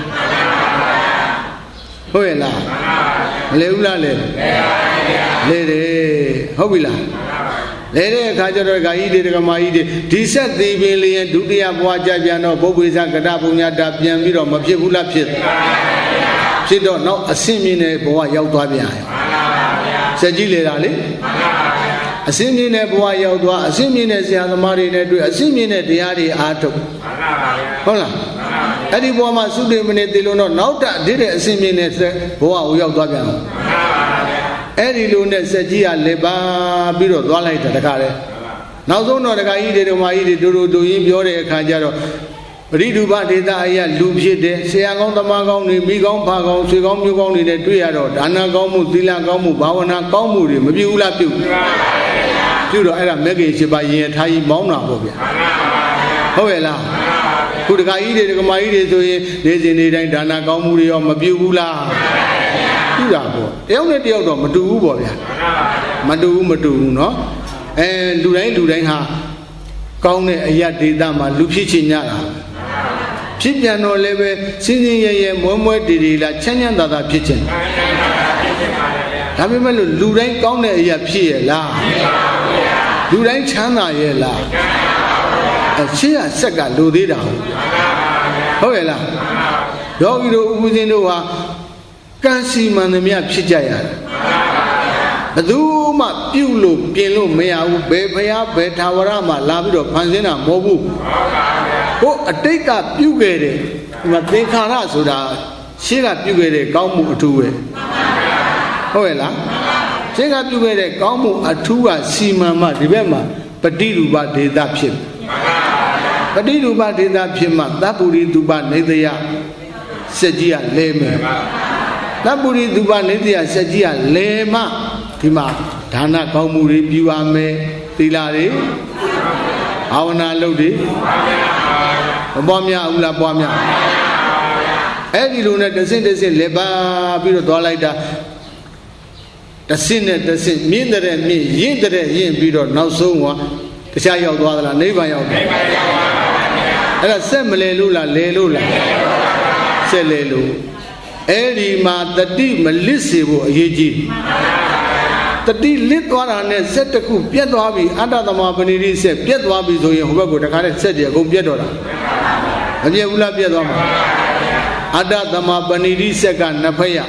ဟုတ်ရဲ့လားမလဲဘူးလားလဲလဲတယ်ဟုတ်ပြီလားလဲတဲ့အခါကျတော့ဒကာကြီးတွေဒကာမကြီးတွေဒီဆက်သေးပင်လေးရဲ့ဒုတိယဘဝကြပြန်တော့ပုပ္ပေသကတပုညတာပြန်ပြီးတော့မဖြစ်ဘူးလားဖြစ်တော့နောက်အဆင့်မြင့်တဲ့ဘဝရောက်သွားပြန်ရောဆက်ကြည့်လေတာလေအဆင့်မြင့်တဲ့ဘဝရောက်သွားအဆင့်မြင့်တဲ့ဆရာသမားတွေနဲ့တွေ့အဆင့်မြင့်တဲ့တရားတွေအားထုတ်ဟုတ်လားအဲ့ဒီဘဝမှာသုတေမနေသေးလို့တော့နောက်တအတဲ့အဆင့်မြင့်တဲ့ဘဝကိုရောက်သွားပြန်အဲ့ဒီလိုနဲ့စက်ကြီးကလက်ပါပြီးတော့သွားလိုက်တာတခါတည်းနောက်ဆုံးတော့ဒကာကြီးတွေဒကာမကြီးတွေတို့ရင်းပြောတဲ့အခါကျတော့ပရိဒုပဒေသအရာလူဖြစ်တယ်ဆရာကောင်းသမားကောင်းတွေမိကောင်းဖာကောင်းဆွေကောင်းမျိုးကောင်းတွေနဲ့တွေ့ရတော့ဒါနကောင်းမှုသီလကောင်းမှုဘာဝနာကောင်းမှုတွေမပြုဘူးလားပြုတော့အဲ့ဒါမဂ္ဂင်7ပါးရင်ထားကြီးမောင်းတာပေါ့ဗျာဟုတ်ရဲ့လားခုဒကာကြီးတွေဒကာမကြီးတွေဆိုရင်နေစဉ်နေတိုင်းဒါနကောင်းမှုတွေရောမပြုဘူးလားပြုတာပေါ့တယောက်နဲ့တယောက်တော့မတူဘူးပေါ့ဗျာမတူဘူးเนาะလူတိုင်းဟာကောင်းတဲ့အရာဒေသမှာလူဖြစ်ချင်ကြတာဖြစ်ပြန်တော့လည်းပဲစင်းစင်းရဲရဲမွဲတီလာချမ်းသာဖြစ်ချင်ဒါပေမဲ့လူတိုင်းကောင်းတဲ့အရာဖြစ်ရဲ့လားလူတိုင်းချမ်းသာရဲ့လားရှေ့ကဆက်ကလိုသေးတာဟုတ်ရဲ့လားယောဂီတို့ဥပဇင်းတို့ဟာကံစီမံသမျှဖြစ်ကြရတယ်ဘယ်သူမှပြုလို့ပြင်လို့မရဘူးဘယ်ဘုရားဘယ်ထာဝရမှာလာပြီးတော့ဖန်ဆင်းတာမဟုတ်ဘူးကိုအတိတ်ကပြုခဲ့တယ်ဒီမှာသင်္ခါရဆိုတာရှေ့ကပြုခဲ့တဲ့ကောင်းမှုအထူးပဲဟုတ်ရဲ့လားရှေ့ကပြုခဲ့တဲ့ကောင်းမှုအထူးကစီမံမှဒီဘက်မှာပฏิရူပဒေသဖြစ်ပฏิရူပဒေသဖြစ်မှသဗ္ဗူရိတုပနေတယစက်ကြီးကလဲမယ်သဗ္ဗူရိတုပနေတယစက်ကြီးကလဲမှဒီမှာဒါနကောင်းမှုတွေပြုရမယ်သီလတွေ Avana Lodi Bomia Ula Bomia Eddie Luna the sin Leba Biro Dolaida the sin the sin mean the me yin the yin Biro now so the Shayo Dwala Neva and a semele Lula Lelula Selelu Eddie Ma the deep Melissimo Yiji the deep lit one and set the coop Pietwabi under the Mabani said Pietwabi so you go to the said you go Piedora and you will have Piedoma Ada the Mabani second Napaya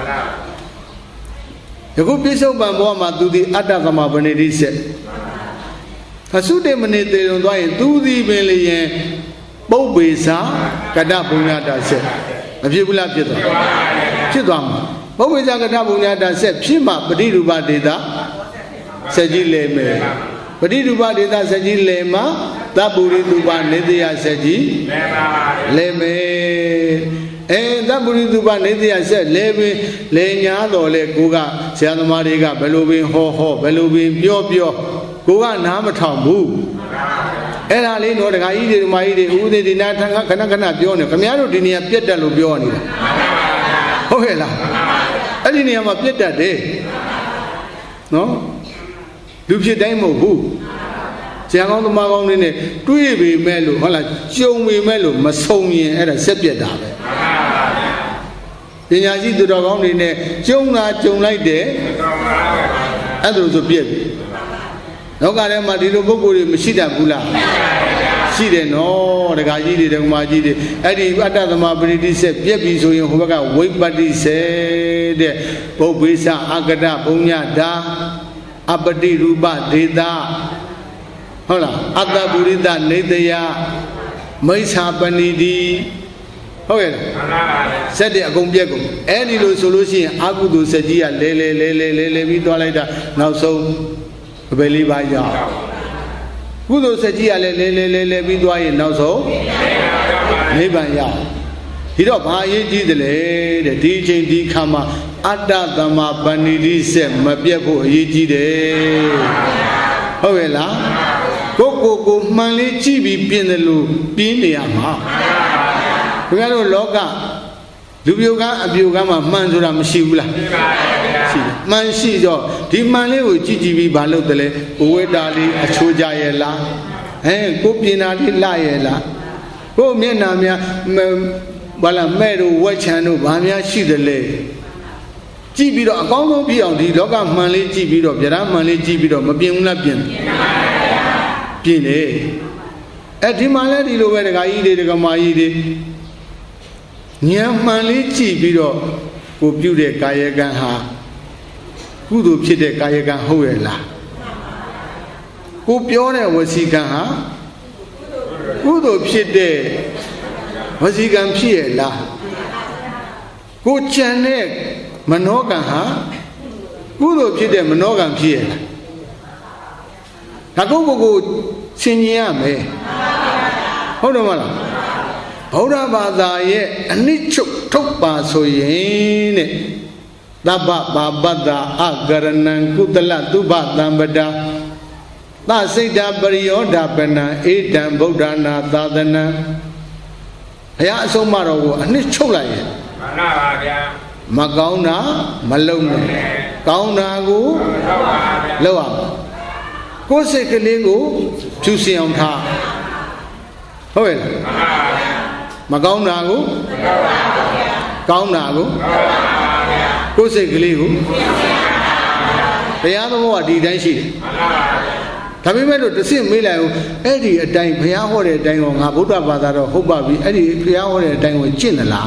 you go be so Bamboma to the Ada the Mabani said Asude Manete on do the million Bobesa Kadabunata said a few will have Piedoma. What was that that said, Pima, Padiruba Deda, Saji Leme, Padiruba Deda Saji Lema, Taburi Duba Nedia Saji, Leme, and Taburi Duba Nedia said, Leme, Lenya, Lole, Guga, Sianamariga, Belubin, Ho, Belubin, Pio, Guga, Namatambu. And I know that I eat my who they did not Kanakana Bione, Camaro Dinia Pieta Lubioni. Oh, hella. I didn't have a plate that day. No? Do you demo who? Siang the Magon in it, do you be mellow, like show me mellow, Masomi and a sepia dab. Then I see the dog on in there, Jonah, like there. I don't know, baby. No, I am a little book with Machida Bula. She didn't know the guy did it, Majid. Eddie, what other Mabri said, Yebi, so you have wait, but he said, Bobisa, Agada, Bonya, da, Abadi, Ruba, Deda, Hola, Ada Burida, Nedea, Maisa Panidi. Okay, said the Agombiago. Any solution, Agudu Sajia, Lele, Vidolida, now so believe I are. Who knows that he le Vidway now so? Nebaya. He don't buy it, the DJ D. Kama, Ada Dama Banidi said, Mabiapo, Yidi. However, Go, Mali Chibi, Pinelu, Piniama. We are no longer. Do you got a Bugama Manzura Mashula? Man, she's all. The Mali with GGB Balotele, Uedali, Achujayela, and Kupinati Layela. Oh, Mianamia, Bala Meadow, Wachano, Bamia, Shidele. Gibido, a Congo beyond the Loga Mali Gibido, Yaram Mali Gibido, Mabian Labian. Pine. At the Maladi, where I eat it, Gamaide. Nyamali Gibido, who built a Kayagan ha. Kudu Pide Kayagan Hoela. Who Pione was he gan ha? Kudu Pide was he gan Piela. Who Chanek Manogan ha? Kudu Pide Manogan Piela. Nagogo Sinyame. Hold on. Ora Bada ye, and it took Baso ye. Daba Babada, Agaranan, Kutala, Duba, Dambada. Nasida Bario Dapena, Etam Bodana, Dadana. Hayaso Maro, and it's Cholay. Magauna, Malone, Kaunago, Loa. Go say Kaligo, Tusi on Ta. However, Magaunago, Kaunago, go say Kaligo. The other one did I see. Tabimedo the same Mila, Eddie a time, Piaho a time on Abuda Badaro, Hobabi, Eddie Piaho a time with Chinala.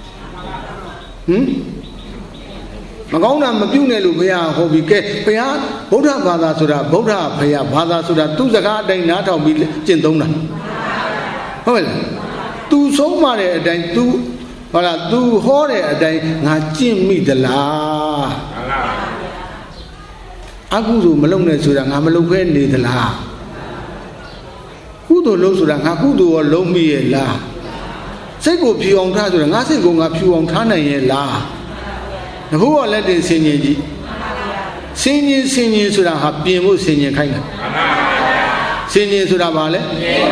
Magauna Mabune Lubia, Hobike, Pia, Boda Bada Suda, Boda, Pia, Bada Suda, Tuzaka, Dinata, Chintona. Well, two so many a day, two horror a day, not Jimmy the la. Agudu Malone Sudan, Amaluque the la. Who do low Sudan, Hakudu or Lomi la. Sego Pion Tazuran, I say go up you on Tana la. Who are letting singing? Singing Sudan have been more singing kind. င်ញင်ဆိုတာဘာလဲ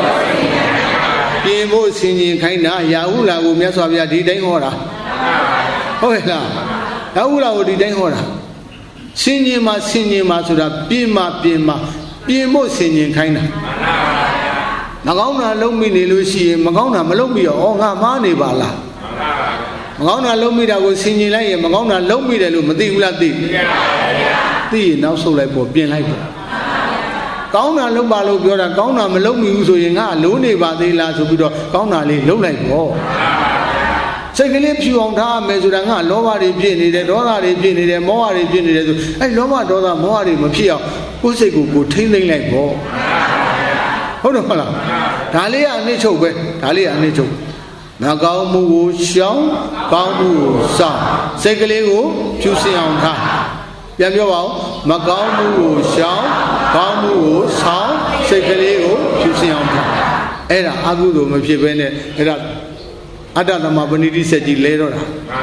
ပြင်ဖို့ဆင်ញင်ခိုင်းတာရာဟုလာကိုမြတ်စွာဘုရားဒီတိုင်းဟောတာဟုတ်ရဲ့လားရာဟုလာကိုဒီတိုင်းဟောတာဆင်ញင်မှာဆိုတာပြင်ဖို့ဆင်ញင်ခိုင်းတာမကောင်းတာလုံးမိနေလို့ရှိရင်မကောင်းတာမလုံးမိတော့ငါမားနေပါလားမကောင်းတာလုံးမိတာကိုဆင်ញင်လိုက်ရင်မကောင်းတာလုံးမိတယ်လို့မသိဘူးလားသိရင်နောက်ဆုတ်လိုက်ပေါ့ပြင်လိုက်ပေါ့ကောင်းတာလုံးပါလို့ပြောတာကောင်းတာမလုံးမိဘူးဆိုရင်ငါလုံးနေပါသေးလားဆိုပြီးတော့ကောင်းတာလေးလုံးလိုက်ပေါ့စိတ်ကလေးဖြူအောင်ထားမယ်ဆိုတာငါလောဘတွေဖြစ်နေတယ်ဒေါသတွေဖြစ်နေတယ်မောဟတွေဖြစ်နေတယ်ဆိုလောဘဒေါသမောဟတွေမဖြစ်အောင်ကိုယ်စိတ်ကိုထိမ့်သိမ့်လိုက်ပေါ့ဟုတ်တယ်မလားဒါလေးကအနစ်ချုပ်ပဲဒါလေးကအနစ်ချုပ်မကောင်းမှုကိုရှောင်ကောင်းမှုကိုစောင့်စိတ်ကလေးကိုဖြူစင်အောင်ထားပြန်ပြောပါဦးမကောင်းမှုကိုရှောင်ကောင်းမှုကိုဆောင်စိတ်ကလေးကိုဖြူစင်အောင်ထားအဲ့ဒါအကုသိုလ်မဖြစ်ဘဲနဲ့အဲ့ဒါအတ္တသမပဏိတိစက်ကြီးလဲတော့တာ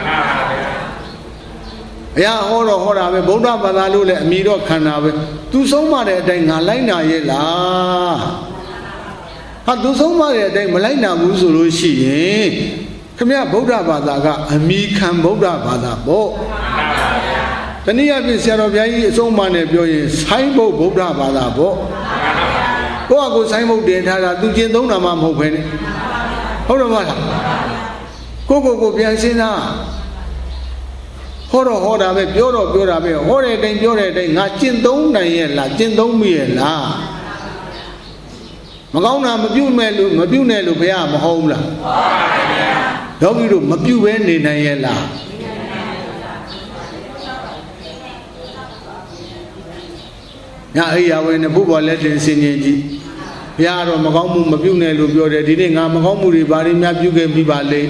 ဘုရားဟောတာပဲဗုဒ္ဓဘာသာလို့လည်းအမိတော့ခန္ဓာပဲသူဆုံးမတဲ့အတိုင်းငါလိုက်နာရဲ့လားဟာသူဆုံးမတဲ့အတိုင်းမလိုက်နာဘူးဆိုလို့ရှိရင်ခမရဗုဒ္ဓဘာသာကအမိခံဗုဒ္ဓဘာသာပေါ့တနည်းအားဖြင့်ဆရာတော်ဘုရားကြီးအဆုံးအမနဲ့ပြောရင်ဆိုင်းဘုတ်ဗုဒ္ဓဘာသာပေါ့ကိုယ့်အကိုဆိုင်းဘုတ်တင်ထားတာသူကျင့်သုံးတာမှမဟုတ်ပဲနဲ့ဟုတ်တယ်မလားကိုပြန်စဉ်းစားဟောတာပဲပြောတာပဲဟောတဲ့အတိုင်းပြောတဲ့အတိုင်းငါကျင့်သုံးနိုင်ရဲ့လားကျင့်သုံးမိရဲ့လားမကောင်းတာမပြုတ်နဲ့လို့ဘုရားမဟုတ်ဘူးလားဟုတ်ပါဗျာယောဂီတို့မပြုတ်ပဲနေနိုင်ရဲ့လားညာအိယာဝင်နဲ့ဘုရားလက်တင်ဆင်ញင်ကြည့်ဘုရားတော့မကောင်းမှုမပြုတ်နဲ့လို့ပြောတယ်ဒီနေ့ငါမကောင်းမှုတွေဘာတွေများပြုခဲ့မိပါလဲ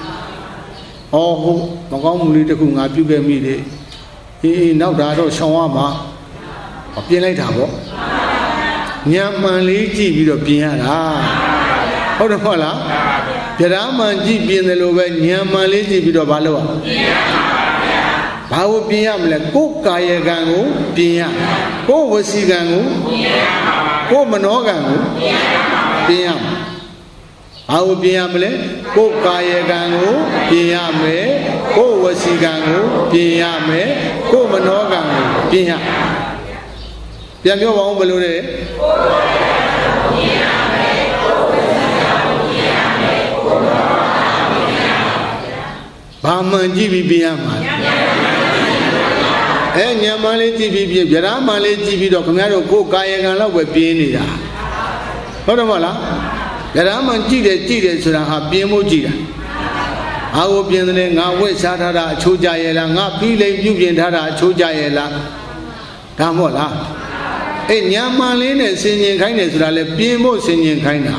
ဟုတ်မကောင်းမှုလေးတစ်ခုငါပြုခဲ့မိတယ်နောက်ဒါတော့ရှောင်ရမှာပြင်လိုက်တာပေါ့ညံမှန်လေးကြည့်ပြီးတော့ပြင်ရတာဟုတ်တယ်မဟုတ်လားဗျာမှန်ကြည့်ပြင်တယ်လို့ပဲညံမှန်လေးကြည့်ပြီးတော့ဘာလုပ်ရပြင်ရပါဗျာဘာကိုပြင်ရမလဲကိုယ်ကာယကံကိုပြင်ရကိုယ်ဝစီကံကိုပြင်ရပါကိုယ်မနောကံကိုပြင်ရဘာကိုပြင်ရမလဲကိုယ်ကာယကံကိုပြင်ရမယ်ကိုယ်ဝစီကံကိုပြင်ရမယ်ကိုယ်မနောကံကိုပြင်ရပြန်ပြောပါဦးဘယ်လိုလဲဘာမှန်ကြည့်ပြီးပြင်ရမှာညံမှန်လေးကြည့်ပြီးပြင်ဗျာမှန်လေးကြည့်ပြီးတော့ခင်ဗျားတို့ကိုယ်ကာယကံလောက်ပဲပြင်နေတာဟုတ်တယ်မဟုတ်လားဗျာမှန်ကြည့်တယ်ဆိုတာဟာပြင်ဖို့ကြည့်တာအာကိုပြင်တယ်ငါဝက်စားထားတာအချိုးကြရဲ့လားငါပြီးလိမ်ပြုပြင်ထားတာအချိုးကြရဲ့လားဒါမဟုတ်လားညံမှန်လေးနဲ့ဆင်ញင်ခိုင်းတယ်ဆိုတာလေပြင်ဖို့ဆင်ញင်ခိုင်းတာ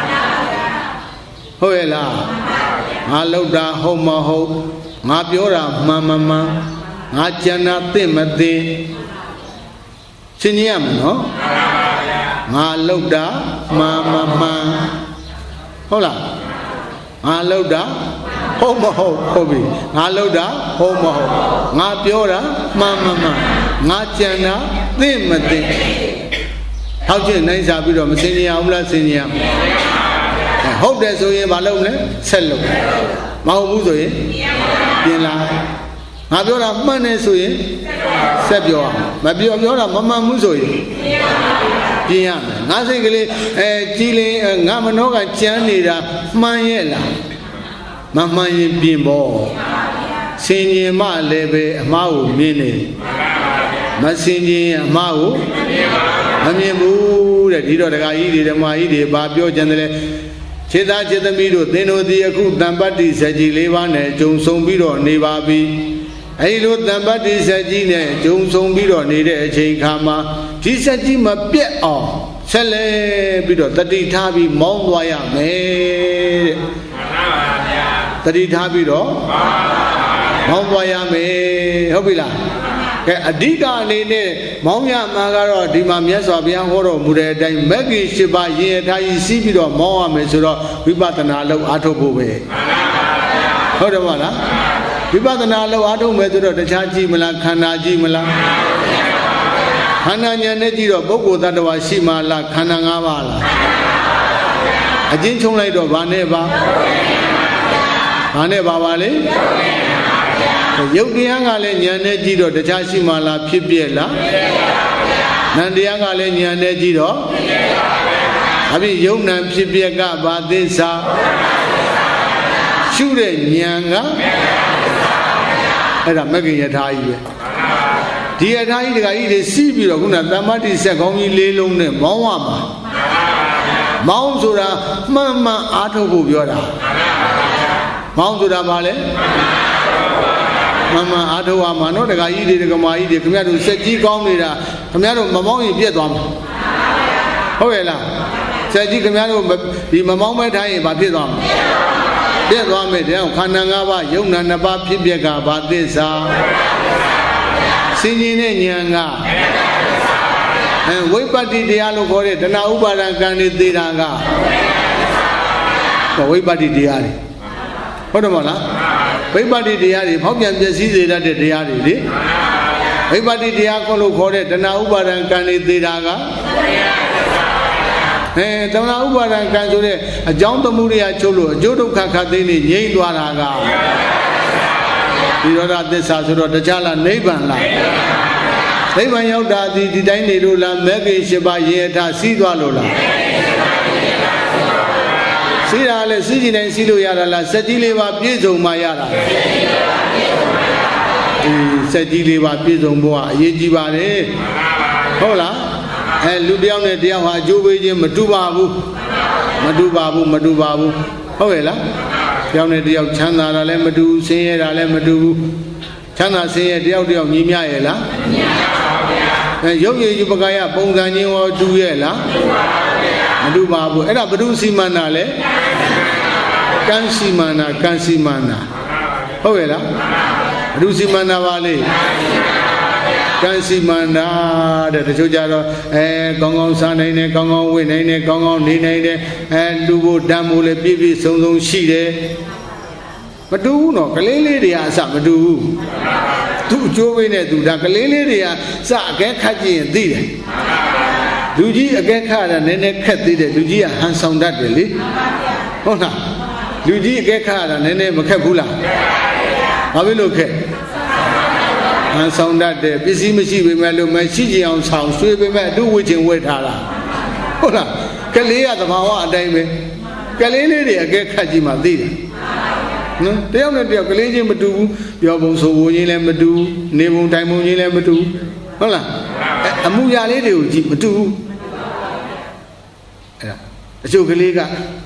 ဟုတ်ရဲ့လားငါလောက်တာဟုတ်မဟုတ်ငါပြောတာမှန်မမှန်ငါကြံတာသိမသိဆင်ញင်ရမယ်နော်ငါလောက်တာမှန်မမှန်ဟုတ်လားငါလောက်တာဟုတ်မဟုတ်ဟုတ်ပြီငါလောက်တာဟုတ်မဟုတ်ငါပြောတာမှန်မမှန်ငါကြံတာသိမသိထောက်ချင်းနိုင်စားပြီးတော့မစင်ကြအောင်လားစင်ကြအောင်ဟုတ်တယ်ဆိုရင်မလုပ်နဲ့ဆက်လုပ်မဟုတ်ဘူးဆိုရင်ပြင်လာငါပြောတာမှန်တယ်ဆိုရင်ဆက်ပြောအောင်မပြောတာမမှန်ဘူးဆိုရင်ပြင်ရမယ်ငါစိတ်ကလေးကြည်လင်ငါမနှောကကြမ်းနေတာမှန်ရဲ့လားမမှန်ရင်ပြင်ပေါ့စင်ញင်မှလည်းပဲအမှားကိုမြင်နေမစင်ញင်အမှားကိုမမြင်ဘူးတဲ့ဒီတော့ဒကာကြီးတွေဓမ္မကြီးတွေဘာပြောကြတယ်လဲခြေသားခြေသမီးတို့သင်တို့ဒီအခုတံပတ္တိစက်ကြီး၄ပါးနဲ့ဂျုံဆုံပြီးတော့နေပါပြီအဲဒီလိုတံပတ္တိစက်ကြီးနဲ့ဂျုံဆုံပြီးတော့နေတဲ့အချိန်ခါမှာဒီစက်ကြီးမပြတ်အောင်ဆက်လဲပြီးတော့တတိထားပြီးမောင်းသွားရမယ်တဲ့တတိထားပြီးတော့မောင်းသွားရမယ်ဟုတ်ပြီလားကဲအဓိကအနေနဲ့မောင်းရမှာကတော့ဒီမှာမြတ်စွာဘုရားဟောတော်မူတဲ့အတိုင်းမဂ္ဂင်၈ပါးရင်အထားကြီးစီးပြီးတော့မောင်းရမယ်ဆိုတော့ဝိပဿနာလောက်အားထုတ်ဖို့ပဲဟုတ်တယ်မဟုတ်လားဝိပဿနာလောက်အားထုတ်မယ်ဆိုတော့တခြားကြည့်မလားခန္ဓာကြည့်မလားခခန္ဓာဉာဏ်နဲ့ကြည့်တော့ပုဂ္ဂိုလ်တ attva ရှိမှလားခန္ဓာ၅ပါးလားအချင်းချုံလိုက်တော့ဘာနဲ့ပါလေရုပ်တရားကလည်းဉာဏ်နဲ့ကြည့်တော့တရားရှိမှလားဖြစ်ပြက်လားနံတရားကလည်းဉာဏ်နဲ့ကြည့်တော့အပြင်ယုံနံဖြစ်ပြက်ကဘာသစ္စာရှုတဲ့ဉာဏ်ကအဲ့ဒါမဂ္ဂင်ယထာကြီးပဲဒီယထာကြီးတခါကြီးတွေစီးပြီးတော့ခုနသမ္မာတိစက်ကောင်းကြီး၄လုံးနဲ့မောင်းရမှာမောင်းဆိုတာမှန်မှန်အားထုတ်ဖို့ပြောတာမောင်းဆိုတာဘာလဲမှန်မှန်အားထုတ်ရမှာနော်တခါကြီးတွေတခါမကြီးတွေခင်ဗျားတို့စက်ကြီးကောင်းနေတာခင်ဗျားတို့မမောင်းရင်ပြက်သွားမှာဟုတ်ရဲ့လားစက်ကြီးခင်ဗျားတို့ဒီမမောင်းမဲထားရင်ဘာဖြစ်သွားမှာပြက်သွားမယ်တဲ့ခန္ဓာ၅ပါးယုံနာ၅ပါးဖြစ်ပြက်ကဘာသစ္စာစင်ကြီးနဲ့ဉာဏ်ကဝိပတ္တိတရားလို့ခေါ်တဲ့တဏှာဥပါဒံကံနေသေးတာကဝိပတ္တိတရားတွေဟုတ်တယ်မဟုတ်လားဝိပတ္တိတရားတွေဖောက်ပြန်ပျက်စီးစေတတ်တဲ့တရားတွေလေဝိပတ္တိတရားကိုလို့ခေါ်တဲ့တဏှာဥပါဒံကံနေသေးတာကတဏှာဥပါဒံကံဆိုတဲ့အကြောင်းသမှုတွေကချုပ်လို့အကျိုးဒုက္ခခတ်သိမ်းနေငြိမ့်သွားတာကဒီရောဓသစ္စာဆိုတော့တရားလားနိဗ္ဗာန်လားနိဗ္ဗာန်ရောက်တာဒီတိုင်းနေလို့လားမဂ္ဂင်၈ပါးရေထစီးသွားလို့လားစီးတာလဲစီးကြည့်တိုင်းစီးလို့ရတာလားစက်ကြီး၄ပါးပြည့်စုံမှရတာစက်ကြီး၄ပါးပြည့်စုံဖို့ကအရေးကြီးပါတယ်ဟုတ်လားလူတယောက်နဲ့တယောက်ဟာအကျိုးပေးခြင်းမတူပါဘူးဟုတ်ရဲ့လားတယောက်နဲ့တယောက်ချမ်းသာတာလည်းမတူဘူးဆင်းရဲတာလည်းမတူဘူးချမ်းသာဆင်းရဲတယောက်ညီမျှရဲ့လားရုပ်ရည်ယူပကာယပုံစံချင်းဟောတူရဲ့လားမတူပါဘူးအဲ့ဒါဘုဒ္ဓစီမန္နာလဲကံစီမန္နာဟုတ်ရဲ့လားဘုဒ္ဓစီမန္နာပါလေကံစီမန္နာတဲ့တချို့ကြတော့ကောင်းကောင်းစားနိုင်တယ်ကောင်းကောင်းဝတ်နိုင်တယ်ကောင်းကောင်းနေနိုင်တယ်လူဖို့တမ်းဖို့လည်းပြည့်ပြည့်စုံစုံရှိတယ်မတူဘူးနော်ကလေးလေးတွေကအစမတူဘူးသူ့အကျိုးပေးနဲ့သူဒါကလေးလေးတွေကစအကဲခတ်ကြည့်ရင်သိတယ်လူကြီးအကဲခတ်တာနည်းနည်းခက်သေးတယ်လူကြီးကဟန်ဆောင်တတ်တယ်လေဟုတ်လားလူကြီးအကဲခတ်တာနည်းနည်းမခက်ဘူးလားဘာဖြစ်လို့ခက်ဟန်ဆောင်တတ်တယ်ပစ္စည်းမရှိပေမဲ့လို့မရှိကြအောင်ဆောင်ဆွေးပေမဲ့အတူဝှေ့ချင်းဝှေ့ထားတာဟုတ်လားကလေးကသဘာဝအတိုင်းပဲကလေးလေးတွေအကဲခတ်ကြည့်မှသိတယ်နော်တယောက်နဲ့တယောက်ကလေးချင်းမတူဘူးပြောပုံဆိုပုံချင်းလည်းမတူဘူးနေပုံတိုင်ပုံချင်းလည်းမတူဘူးဟုတ်လားအမှုရာလေးတွေကိုကြည့်မတူဘူးအဲ့ဒါအချို့ကလေး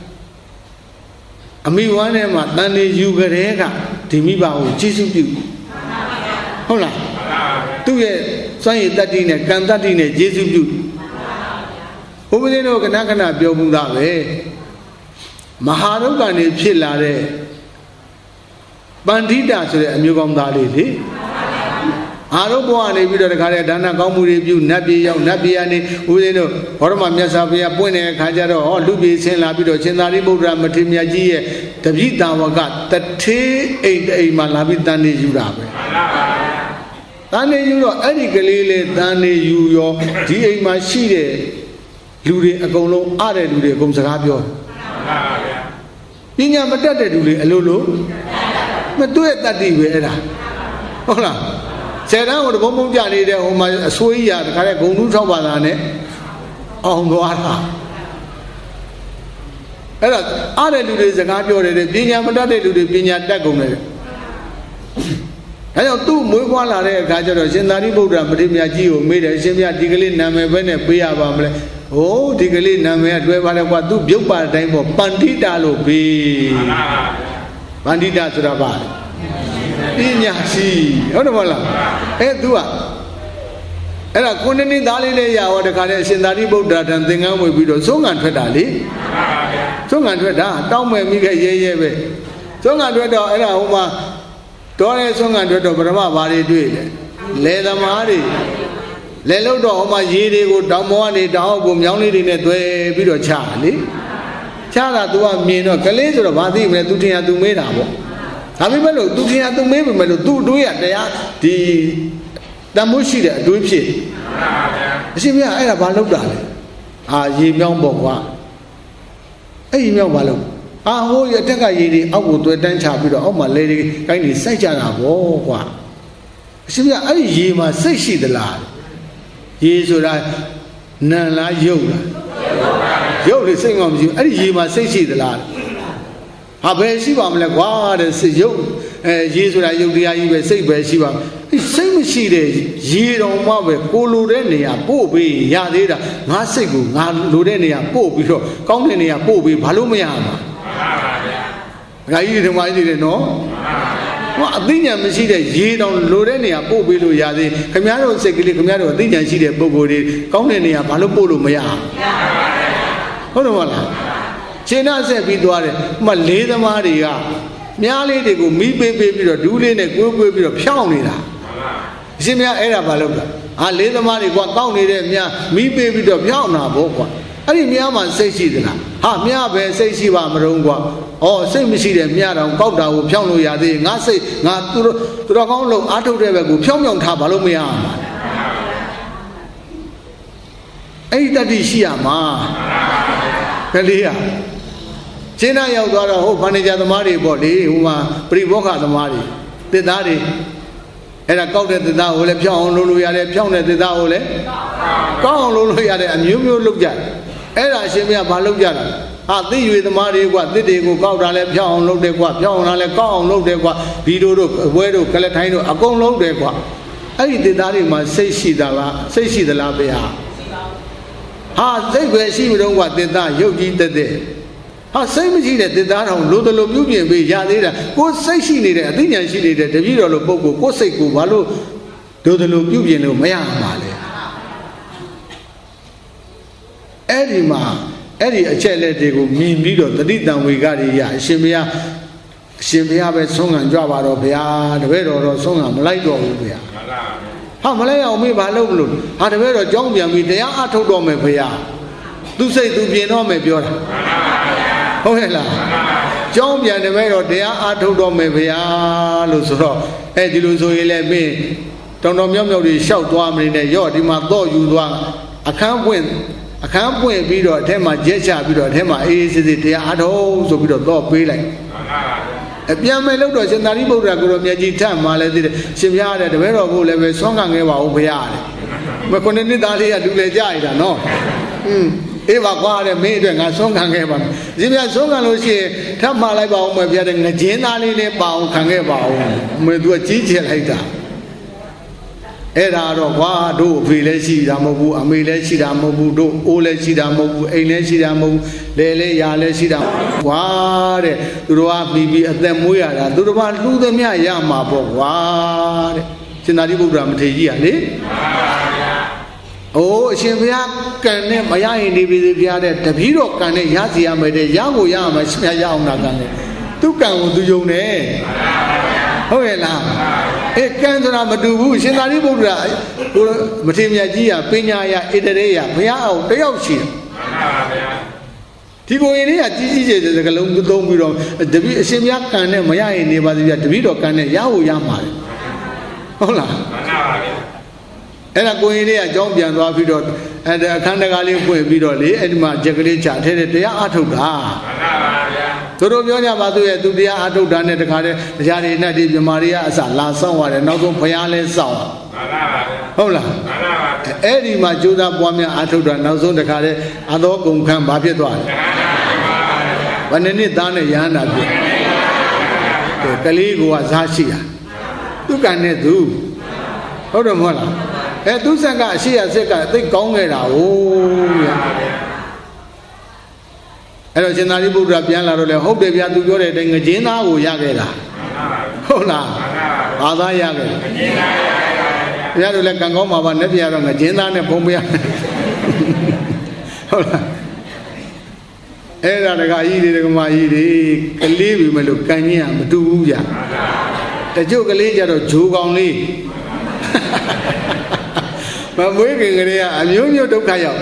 ကအမိဝမ်းထဲမှာတန်နေယူကြတဲ့ကဒီမိဘကိုကျေးဇူးပြုဟုတ်လားသူ့ရဲ့စွမ်းရည်တတ္တိနဲ့ကံတတ္တိနဲ့ကျေးဇူးပြုဘုရားရှင်တို့ခဏခဏပြောမှုသားပဲမဟာဒုက္ခနေဖြစ်လာတဲ့ပန္တိတာဆိုတဲ့အမျိုးကောင်းသားလေးလေအာရုံဘဝနေပြီးတော့တခါတည်းဒါနကောင်းမှုတွေပြုနတ်ပြည်ရောက်နတ်ပြည်ကနေဦးဇင်းတို့ဘောရမမြတ်စွာဘုရားပွင့်တဲ့အခါကျတော့လူပြည်ဆင်းလာပြီးတော့ရှင်သာရိပုတ္တရာမထေရမြတ်ကြီးရဲ့တပည့်တာဝကတထေးအိမ်မှာလာပြီးတန်နေယူတာပဲတန်နေယူတော့အဲ့ဒီကလေးလေးတန်နေယူရောဒီအိမ်မှာရှိတဲ့လူတွေအကုန်လုံးအားတဲ့လူတွေအကုန်စကားပြောပညာမတတ်တဲ့လူတွေအလိုလိုမတွေ့တတ်တယ်ပဲအဲ့ဒါဟုတ်လားဆယ်တန်းကိုတဘုံဘုံပြနေတဲ့ဟိုမှာအဆွေးကြီးရတခါတည်းဂုံတူးထောက်ပါတာနဲ့အောင်သွားတာအဲ့ဒါအားတဲ့လူတွေစကားပြောတယ်ပညာမတတ်တဲ့လူတွေပညာတတ်ကုန်တယ်အဲကြောင့်သူ့မွေးဖွားလာတဲ့အခါကျတော့ရှင်သာရိပုတ္တရာမထေရမြတ်ကြီးကိုမေးတယ်ရှင်မြတ်ဒီကလေးနာမည်ပဲနဲ့ပေးရပါမလဲဟိုးဒီကလေးနာမည်ကတွဲပါလဲကွာသူပြုတ်ပါတဲ့အတိုင်းပေါ့ပန္တိတာလို့ပေးပန္တိတာဆိုတာပါပညာရှိဟုတ်တယ်မဟုတ်လားသူကအဲ့ဒါခုနှစ်နှစ်သားလေးလေးရဟောတခါတည်းရှင်သာရိပုတ္တရာတန်သင်္ကန်းဝေပြီးတော့သုံးငံထွက်တာလေသုံးငံထွက်တာတောင်းမဲ့မိခဲ့ရဲပဲသုံးငံထွက်တော့အဲ့ဒါဟိုမှာတော်တဲ့သုံးငံထွက်တော့ပရမဘာတွေတွေ့တယ်လေသမားတွေလေလို့တော့ဟိုမှာရေတွေကိုတောင်ပေါ်ကနေတောင်အောက်ကိုမြောင်းလေးတွေနဲ့တွဲပြီးတော့ချတာလေချတာ तू ကမြင်တော့ကလေးဆိုတော့ဘာသိမလဲ तू ထင်ရ तू မေးတာပေါ့ဒါပေမဲ့လို့ तू ထင်ရ तू မေးပေမဲ့လို့ तू အတွေးရတရားဒီတမိုးရှိတဲ့အတွေးဖြစ်အရှင်ဘုရားအဲ့ဒါဘာလုပ်တာလဲရေမြောင်းပေါ့ကွာအဲ့ဒီမြောင်းဘာလုပ်ဟိုရတက်ကရေတွေအောက်ကိုတွေ့တန်းချပြီးတော့အောက်မှာလေတွေကိုင်းတွေစိုက်ကြတာပေါ့ကွာအရှင်ဘုရားအဲ့ဒီရေမှာစိတ်ရှိသလားရေဆိုတာနံလားရုပ်လားရုပ်လေစိတ်မှမရှိဘူးအဲ့ဒီရေမှာစိတ်ရှိသလားဘယ်ရှိပါမလဲကွာတဲ့ရုပ်ရေဆိုတာရုပ်တရားကြီးပဲစိတ်ပဲရှိပါစိတ်မရှိတဲ့ရေတော်မှပဲကိုလိုတဲ့နေရာပို့ပြီးရသေးတာငါစိတ်ကိုငါလိုတဲ့နေရာပို့ပြီးတော့ကောင်းတဲ့နေရာပို့ပြီးဘာလို့မရမှာဒကာကြီးတွေဓမ္မကြီးတွေနော်အသိဉာဏ်မရှိတဲ့ရေတောင်လိုတဲ့နေရာပို့ပေးလို့ရသေးခင်ဗျားတို့စိတ်ကလေးခင်ဗျားတို့အသိဉာဏ်ရှိတဲ့ပုဂ္ဂိုလ်တွေကောင်းတဲ့နေရာဘာလို့ပို့လို့မရဟုတ်တယ်မဟုတ်လားရှင်းနာဆက်ပြီးသွားတယ်လေးသမားတွေကမြားလေးတွေကိုမီးပေးပြီးတော့ဒူးလေးနဲ့ကိုးပြီးတော့ဖြောင်းနေတာအရှင်မြတ်အဲ့ဒါဘာလုပ်တာလေးသမားတွေကတောက်နေတဲ့မြားမီးပေးပြီးတော့ဖြောင်းတာပေါ့ကွာအဲ့ဒီမြားမှာစိတ်ရှိသလားမြားပဲစိတ်ရှိပါမလို့ကွာစိတ်မရှိတဲ့မြားတောင်ကောက်တာကိုဖြောင်းလို့ရသေးငါစိတ်ငါသူတော်ကောင်းလို့အားထုတ်တဲ့ဘက်ကိုဖြောင်းထားဘာလို့မရအောင်အဲ့ဒီတတိရှိရမှာကလေးရရှင်းနာရောက်သွားတော့ဖန်နေကြသမားတွေပေါ့လေဟိုမှာပရိဘောခသမားတွေတစ်သားတွေအဲ့ဒါကောက်တဲ့တစ်သားကိုလည်းဖြောင်းအောင်လုပ်လို့ရတယ်ဖြောင်းတဲ့တစ်သားကိုလည်းကောက်အောင်လုပ်လို့ရတယ်အမျိုးမျိုးလုပ်ကြတယ်အဲ့ဒါအရှင်မြတ်ဘာလုပ်ကြတာသိရွေသမားတွေကတစ်တွေကိုကောက်တာလည်းဖြောင်းအောင်လုပ်တယ်ကွာဖြောင်းအောင်လည်းကောက်အောင်လုပ်တယ်ကွာဗီဒိုတို့အပွဲတို့ကလထိုင်းတို့အကုန်လုံးတယ်ကွာအဲ့ဒီတစ်သားတွေမှာစိတ်ရှိသလားစိတ်ရှိသလားဗျာစိတ်ပဲရှိမတော့ကွာတစ်သားရုပ်ကြီးတက်တဲ့စိတ်မရှိတဲ့တစ်သားတော်လိုတလိုပြုပြင်ပေးရသေးတာကိုယ်စိတ်ရှိနေတဲ့အသိဉာဏ်ရှိနေတဲ့တပည့်တော်လိုပုဂ္ဂိုလ်ကိုယ်စိတ်ကိုဘာလို့လိုတလိုပြုပြင်လို့မရမှာလဲအဲ့ဒီမှာအဲ့ဒီအချက်လက်တွေကိုမြင်ပြီးတော့တတိတံဝေကတွေရအရှင်ဘုရားပဲဆုံးခံကြွပါတော့ဗျာတပည့်တော်တော့ဆုံးခံမလိုက်တော့ဘူးဗျာမလိုက်အောင်မေးဘာလို့မလို့တပည့်တော်ကြောင်းပြန်ပြီးတရားအထုတ်တော့မယ်ဗျာသူစိတ်သူပြင်တော့မယ်ပြောတာဟုတ်ရဲ့လားကြောင်းပြန်တယ်ပဲတော့တရားအားထုတ်တော့မယ်ဗျာလို့ဆိုတော့ဒီလိုဆိုရင်လည်းမင်းတောင်မြောက်တွေလျှောက်သွားမနေနဲ့ရော့ဒီမှာတော့ယူသွားအခန်းပွင့်ပြီးတော့အထက်မှာကျက်ချပြီးတော့အထက်မှာအေးစစ်တရားအားထုတ်ဆိုပြီးတော့ပေးလိုက်ပြန်မယ်လို့တော့ရှင်သာရိပုတ္တရာကိုရောမြတ်ကြီးထပ်မှလည်းသိတယ်ရှင်ဘုရားတဲ့တပည့်တော်ကိုလည်းပဲဆွမ်းခံခဲ့ပါဦးဘုရားတဲ့ခုနှစ်နှစ်သားလေးကလူလေကြရတာနော်အေးပါကွာတဲ့မင်းအတွက်ငါဆုံးခံခဲ့ပါမယ်။ရှင်ဗျာဆုံးခံလို့ရှိရင်ထပ်မှလိုက်ပါအောင်မယ်ဗျာတဲ့ငကြင်းသားလေးနဲ့ပါအောင်ခံခဲ့ပါအောင်။မင်းသူကကြီးကျယ်လိုက်တာ။အဲ့ဒါတော့ကွာတို့အဖေလည်းရှိတာမဟုတ်ဘူးအမေလည်းရှိတာမဟုတ်ဘူးတို့အိုးလည်းရှိတာမဟုတ်ဘူးအိမ်လည်းရှိတာမဟုတ်ဘူးလဲလဲရာလည်းရှိတာကွာတဲ့သူတို့ကပြီးအသက်မွေးရတာသူတို့ကလှူသမျှရမှာပေါ့ကွာတဲ့ရှင်သာရိပုတ္တရာမထေရကြီးကလေအရှင်ဘုရားကံနဲ့မရရင်နေပြီဘုရားတဲ့တပည့်တော်ကံနဲ့ရစီရမယ်တဲ့ရကိုရမှာရှင်ဘုရားရအောင်နာကံနဲ့သူကံကိုသူယုံတယ်ဟုတ်ရဲ့လားကံဆိုတာမတူဘူးရှင်သာရိပုတ္တရာကိုမထေရမြတ်ကြီးကပညာရဣတရေယဘုရားအောင်တယောက်ရှိတယ်ဒီကိုရင်လေးကကြီးကျယ်တဲ့ကလုံးသုံးပြီးတော့တပည့်အရှင်ဘုရားကံနဲ့မရရင်နေပါသေးဗျာတပည့်တော်ကံနဲ့ရကိုရမှာတယ်ဟုတ်လားအဲ့ဒါကိုရင်လေးကအကြောင်းပြန်သွားပြီးတော့အခန်းတကားလေးဖွင့်ပြီးတော့လေအဲ့ဒီမှာကြက်ကလေးချထဲတဲ့တရားအထုတ်တာသူတို့ပြောကြပါသူရဲ့သူတရားအထုတ်တာနဲ့တခါတည်းတရားတွေနဲ့ဒီမြမာတွေကအစလာဆောင်ရတယ်နောက်ဆုံးဘုရားလဲဆောင်ဟုတ်လားအဲ့ဒီမှာကျိုးသားပွားများအထုတ်တာနောက်ဆုံးတခါတည်းအသောကုန်ခန်းဘာဖြစ်သွားလဲဘယ်နှစ်သားနဲ့ရဟန္တာဖြစ်ကလေးကဇာရှိတာသူကံနဲ့သူဟုတ်တယ်မဟုတ်လားသူဆက်ကရှေ့ရဆက်ကသိကောင်းခဲ့တာ哦ဗျာအဲ့တော့ရှင်သာရိပုတ္တရာပြန်လာတော့လေဟုတ်တယ်ဗျာသူပြောတဲ့အတိုင်းငကြင်းသားကိုရခဲ့တာဟုတ်လားဘာသာရခဲ့ငကြင်းသားရခဲ့ဘုရားတို့လည်းကံကောင်းပါပါနဲ့ပြရတော့ငကြင်းသားနဲ့ဖုံးပြဟုတ်လားအဲ့ဒါတကကြီးတွေတကမာကြီးတွေကလေးပြီမလို့ကံကြီးကမတူဘူးဗျာတချို့ကလေးကြတော့ဂျိုးကောင်လေးမမွေးခင်ကလေးကအမျိုးမျိုးဒုက္ခရောက်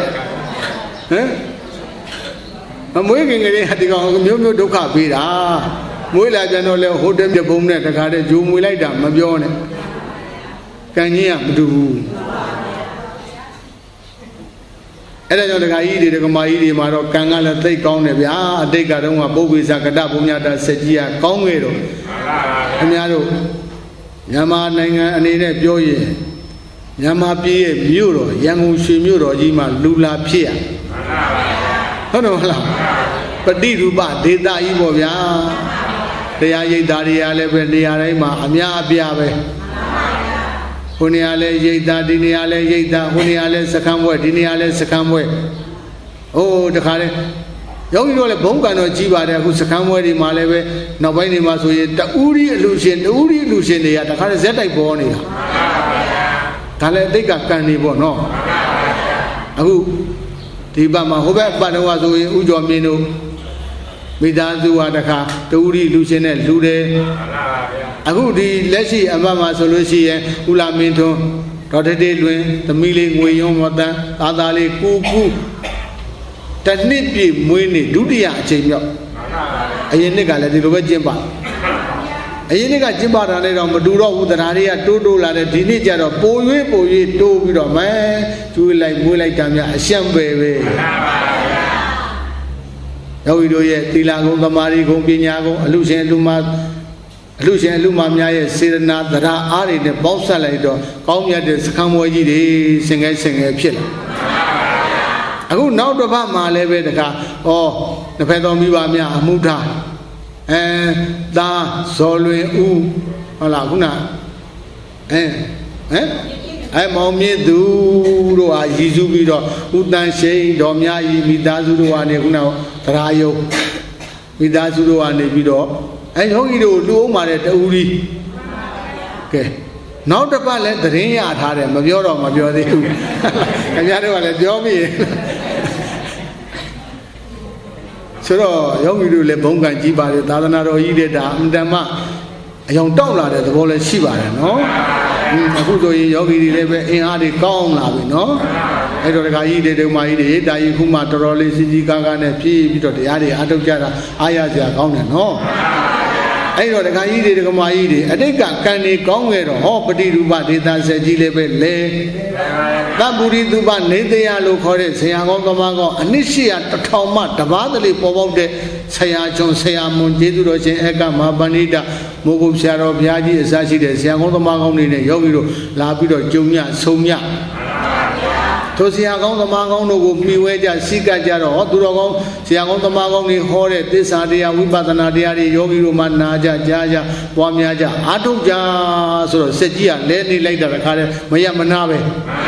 မမွေးခင်ကလေးကဒီကောင်မျိုးမျိုးဒုက္ခပေးတာမွေးလာပြန်တော့လဲဟိုတက်ပြပုံနဲ့တခါတည်းဂျိုးမွေးလိုက်တာမပြောနဲ့ကံကြီးကမတူဘူးအဲ့ဒါကြောင့်တခါကြီးတွေတကမာကြီးတွေမှာတော့ကံကလည်းသိကောင်းတယ်ဗျာအတိတ်ကတော့ပုပ္ပိသကတဘုံမြတာစက်ကြီးကကောင်းခဲ့တော့ခင်ဗျားတို့မြန်မာနိုင်ငံအနေနဲ့ပြောရင်မြန်မာပြည်ရဲ့မြို့တော်ရန်ကုန်ရွှေမြို့တော်ကြီးမှာလူလာဖြစ်ရဟုတ်တယ်မလားပฏิရူပဒေသကြီးပေါ့ဗျာတရားရိပ်သားတွေကလည်းပဲနေရာတိုင်းမှာအများအပြားပဲဟိုနေရာလဲရိပ်သားဒီနေရာလဲရိပ်သားဟိုနေရာလဲစခန်းဘွဲဒီနေရာလဲစခန်းဘွဲဟိုတခါလဲယောဂီတို့လည်းဘုံကံတော့ကြီးပါတယ်အခုစခန်းဘွဲဒီမှာလည်းပဲနောက်ပိုင်းတွေမှာဆိုရင်တူရီအလူရှင်တွေကတခါလဲဇက်တိုက်ပေါ်နေတာဒါလည်းအတိတ်ကကံနေပေါ့နော်အခုဒီဘက်မှာဟိုဘက်ပတ်တော့ဆိုရင်ဥကျော်မြင့်တို့မိသားစုဟာတခါတူရီလူရှင်နဲ့လူတယ်အခုဒီလက်ရှိအမတ်မှာဆိုလို့ရှိရင်ဦးလာမင်းထွန်းဒေါ်တတေးလွင်သမီးလေးငွေရုံးမတန်းသားလေးကူတနှစ်ပြည့်မွေးနေ့ဒုတိယအချိန်မြောက်အရင်နှစ်ကလည်းဒီလိုပဲကျင်းပအရင်နှစ်ကကျင်းပတာလည်းတော့မတူတော့ဘူးတရားတွေကတိုးလာတယ်ဒီနှစ်ကျတော့ပို၍တိုးပြီးတော့မဲကျွေးလိုက်မွေးလိုက်တာများအရှံပဲယောဂီတို့ရဲ့သီလဂုဏ်သမာဓိဂုဏ်ပညာဂုဏ်အလူရှင်အလူမများရဲ့စေတနာတရားအားတွေနဲ့ပေါင်းစပ်လိုက်တော့ကောင်းမြတ်တဲ့စခန်းမွေးကြီးတွေစင်ငယ်ဖြစ်လာအခုနောက်တစ်ပတ်မှလည်းပဲတခါနှစ်ဖက်တော်မိဘများအမှုထားသားဇော်လွင်ဦးဟုတ်လားခုနမောင်မြင့်သူတို့ဟာရည်စူးပြီးတော့ဦးတန်းရှိန်တော်များကြီးမိသားစုတို့ကနေခုနတရားယုံမိသားစုတို့ကနေပြီးတော့ယောဂီတို့လူအောင်ပါတယ်တူရီကဲနောက်တစ်ပတ်လည်းသတင်းရထားတယ်မပြောသေးဘူးခင်ဗျားတို့ကလည်းပြောမိဆိုတော့ယောဂီတို့လည်းဘုံကံကြီးပါတယ်သာသနာတော်ကြီးတဲ့ဒါအမှန်တမ်းအယောင်တောက်လာတဲ့သဘောလည်းရှိပါတယ်နော်အခုဆိုရင်ယောဂီတွေလည်းပဲအင်အားတွေကောင်းလာပြီနော်အဲ့တော့ဒကာကြီးတွေဒုမကြီးတွေတာကြီးခုမှတော်တော်လေးစီစီကားကားနဲ့ဖြည့်ပြီးတော့တရားတွေအားထုတ်ကြတာအားရစရာကောင်းတယ်နော်အဲ့တော့ဒကာကြီးတွေဒကမာကြီးတွေအတိတ်ကကံတွေကောင်းခဲ့တော့ဟောပฏิရူပဒေသဆက်ကြီးလည်းပဲလေသဗ္ဗုရိသုပနေတရားလို့ခေါ်တဲ့ဆရာကောင်းသမားကောင်းအနှစ်1000မှတပါးတလေပေါ်ပေါက်တဲ့ဆရာကျွန်းဆရာမွန်ကျေးဇူးတော်ရှင်အကမဟာပဏိတမိုးကုတ်ဆရာတော်ဘုရားကြီးအစရှိတဲ့ဆရာကောင်းသမားကောင်းတွေနဲ့ယောဂီတို့လာပြီးတော့ကြုံညဆုံညတို့ဆရာကောင်းသမားကောင်းတို့ကိုမှီဝဲကြစိကကြတော့သူတော်ကောင်းဆရာကောင်းသမားကောင်းတွေဟောတဲ့သစ္စာတရားဝိပဿနာတရားတွေယောဂီတို့မှနာကြကြားကြပွားများကြအားထုတ်ကြဆိုတော့စက်ကြီးကလဲနေလိုက်တာတခါတည်းမရမနာပဲ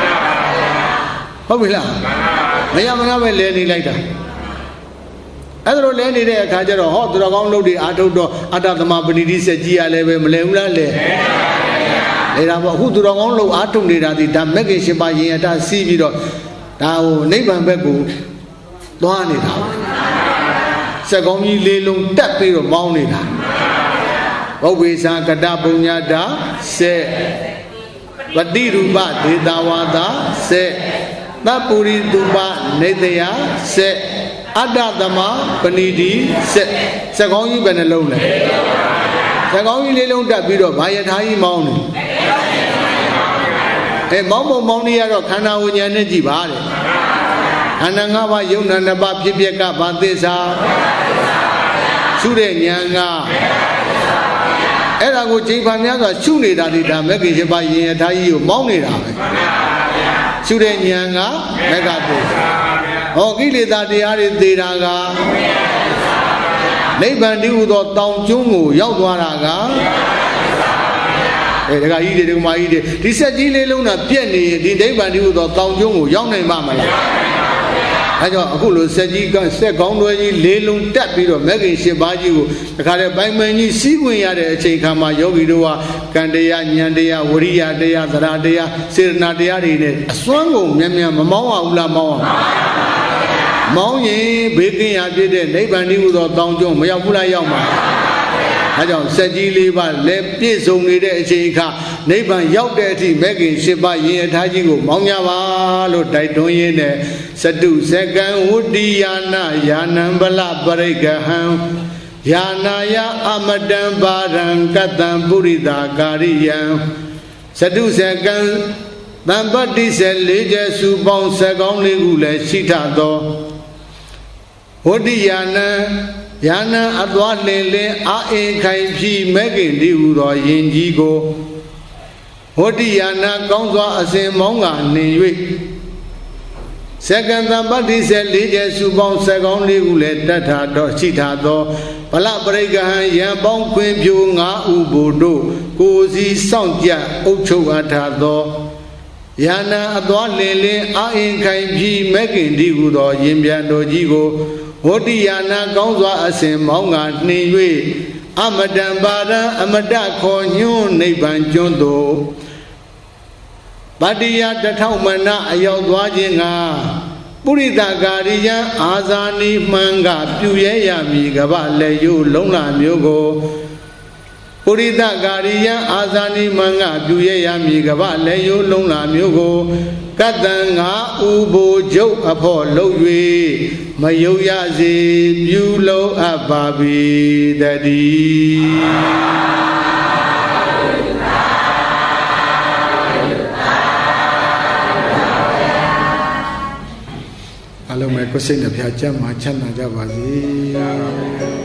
ဟုတ်ပြီလားမရမနာပဲလဲနေလိုက်တာအဲ့ဒါလိုလဲနေတဲ့အခါကျတော့သူတော်ကောင်းလုပ်တွေအားထုတ်တော့အတ္တသမပဏိတိစက်ကြီးကလည်းပဲမလဲဘူးလားလဲဒါပေါ့အခုသူတော်ကောင်းလို့အားထုတ်နေတာဒီဒါမဂ္ဂင်၈ပါးရင်အတစီးပြီးတော့ဒါဟိုနိဗ္ဗာန်ဘက်ကိုသွားနေတာစက်ကောင်းကြီးလေးလုံးတက်ပြီးတော့မောင်းနေတာပုပ္ပိသကတပုညတာစေပฏิရူပဒေတာဝါဒစေသဗ္ဗုရိတုပနေတယစေအတ္တသမပဏိတိစေစက်ကောင်းကြီးဘယ်နှလုံးလဲစက်ကောင်းကြီးလေးလုံးတက်ပြီးတော့ဘာယထာကြီးမောင်းနေမောင်းနေရတော့ခန္ဓာဝိညာဉ်နဲ့ကြည်ပါတဲ့ခန္ဓာ၅ပါးယုံနာ၅ပါးဖြစ်ပျက်ကဘာသစ္စာရှုတဲ့ဉာဏ်ကအဲ့ဒါကိုချိန်ဖန်များစွာရှုနေတာဒီဒါမဂ္ဂင်၈ပါးယင်အထားကြီးကိုမောင်းနေတာပဲရှုတဲ့ဉာဏ်ကမဂ္ဂသစ္စာကိလေသာတရားတွေသေတာကနိဗ္ဗာန်တည်းဟူသောတောင်ကျွန်းကိုရောက်သွားတာကဒကာကြီးတွေဒကာမကြီးတွေဒီစက်ကြီးလေးလုံးနဲ့ပြက်နေရင်ဒီနိဗ္ဗာန်တည်းဟူသောတောင်ကျွန်းကိုရောက်နိုင်မှာမလားအဲကြောင့်အခုလိုစက်ကြီးကစက်ကောင်းတွဲကြီးလေးလုံးတက်ပြီးတော့မဂ္ဂင်၈ပါးကြီးကိုတခါတည်းပိုင်ပန်ကြီးစီးဝင်ရတဲ့အချိန်ခါမှာယောဂီတို့ကကံတရားဉာဏ်တရားဝရိယတရားသရတရားစေတနာတရားတွေနဲ့အစွမ်းကုန်မြန်မြန်မမောင်းအောင်လားမောင်းအောင်မောင်းရင်ဘေးကင်းရာဖြစ်တဲ့နိဗ္ဗာန်တည်းဟူသောတောင်ကျွန်းမရောက်ဘူးလားရောက်မှာအဲကြောင့်စက်ကြီးလေးပါလည်းပြည့်စုံနေတဲ့အချိန်အခါနိဗ္ဗာန်ရောက်တဲ့အထိမဂ္ဂင်၈ပါးယင်အထားကြီးကိုမောင်းကြပါလို့တိုက်တွန်းရင်းနဲ့စတုစကံဝတ္တိယာနာယာနံဗလပရိက္ခဟံယာနာယအမတံပါရံကတံပုရိတာကာရိယံစတုစကံတံပတ္တိ14ကျဲစုပေါင်း7ကောင်းလေးခုလည်းရှိထသောဝတ္တိယာနံယာနံအသွားလင်းလင်းအာအင်ခိုင်ဖြီမဲ့ခင်တည်းဟူသောယင်ကြီးကိုဝတ္တိယာနကောင်းစွာအစဉ်မောင်းကနေ၍စက္ကံတံပတ္တိ14ကျဲစုပေါင်း7ကောင်းလေးခုလည်းတတ်ထာတော့ရှိထသောဗလပရိကဟံယံပေါင်းခွင်ဖြို9ဥဘိုလ်တို့ကိုစီစောင့်ကြအုပ်ချုပ်အပ်ထသောယာနံအသွားလင်းလင်းအာအင်ခိုင်ဖြီမဲ့ခင်တည်းဟူသောယင်ပြန်တော်ကြီးကိုဝတ္တိယာနကောင်းစွာအစဉ်မောင်းကနှင်၍အမတံပါရံအမတခေါ်ညွန်းနိဗ္ဗာန်ကျွန်းသို့ပတ္တိယ1000မနအရောက်သွားခြင်းကပုရိသကာရိယံအာဇာနိမှန်ကပြုရဲရမည်ကဗလည်းယုလုံးလာမျိုးကိုပုရိသကာရိယံအာဇာနိမှန်ကပြုရဲရမည်ကဗလည်းယုလုံးလာမျိုးကိုကတ္တံငါဥဘိုလ်ချုပ်အဖို့လုပ်၍မယုတ်ရစေပြုလုံးအပ်ပါပြီတည်းအလုံးမဲ့ကိုစိတ်နှဖျားကြမ်းမှချမ်းသာကြပါစေ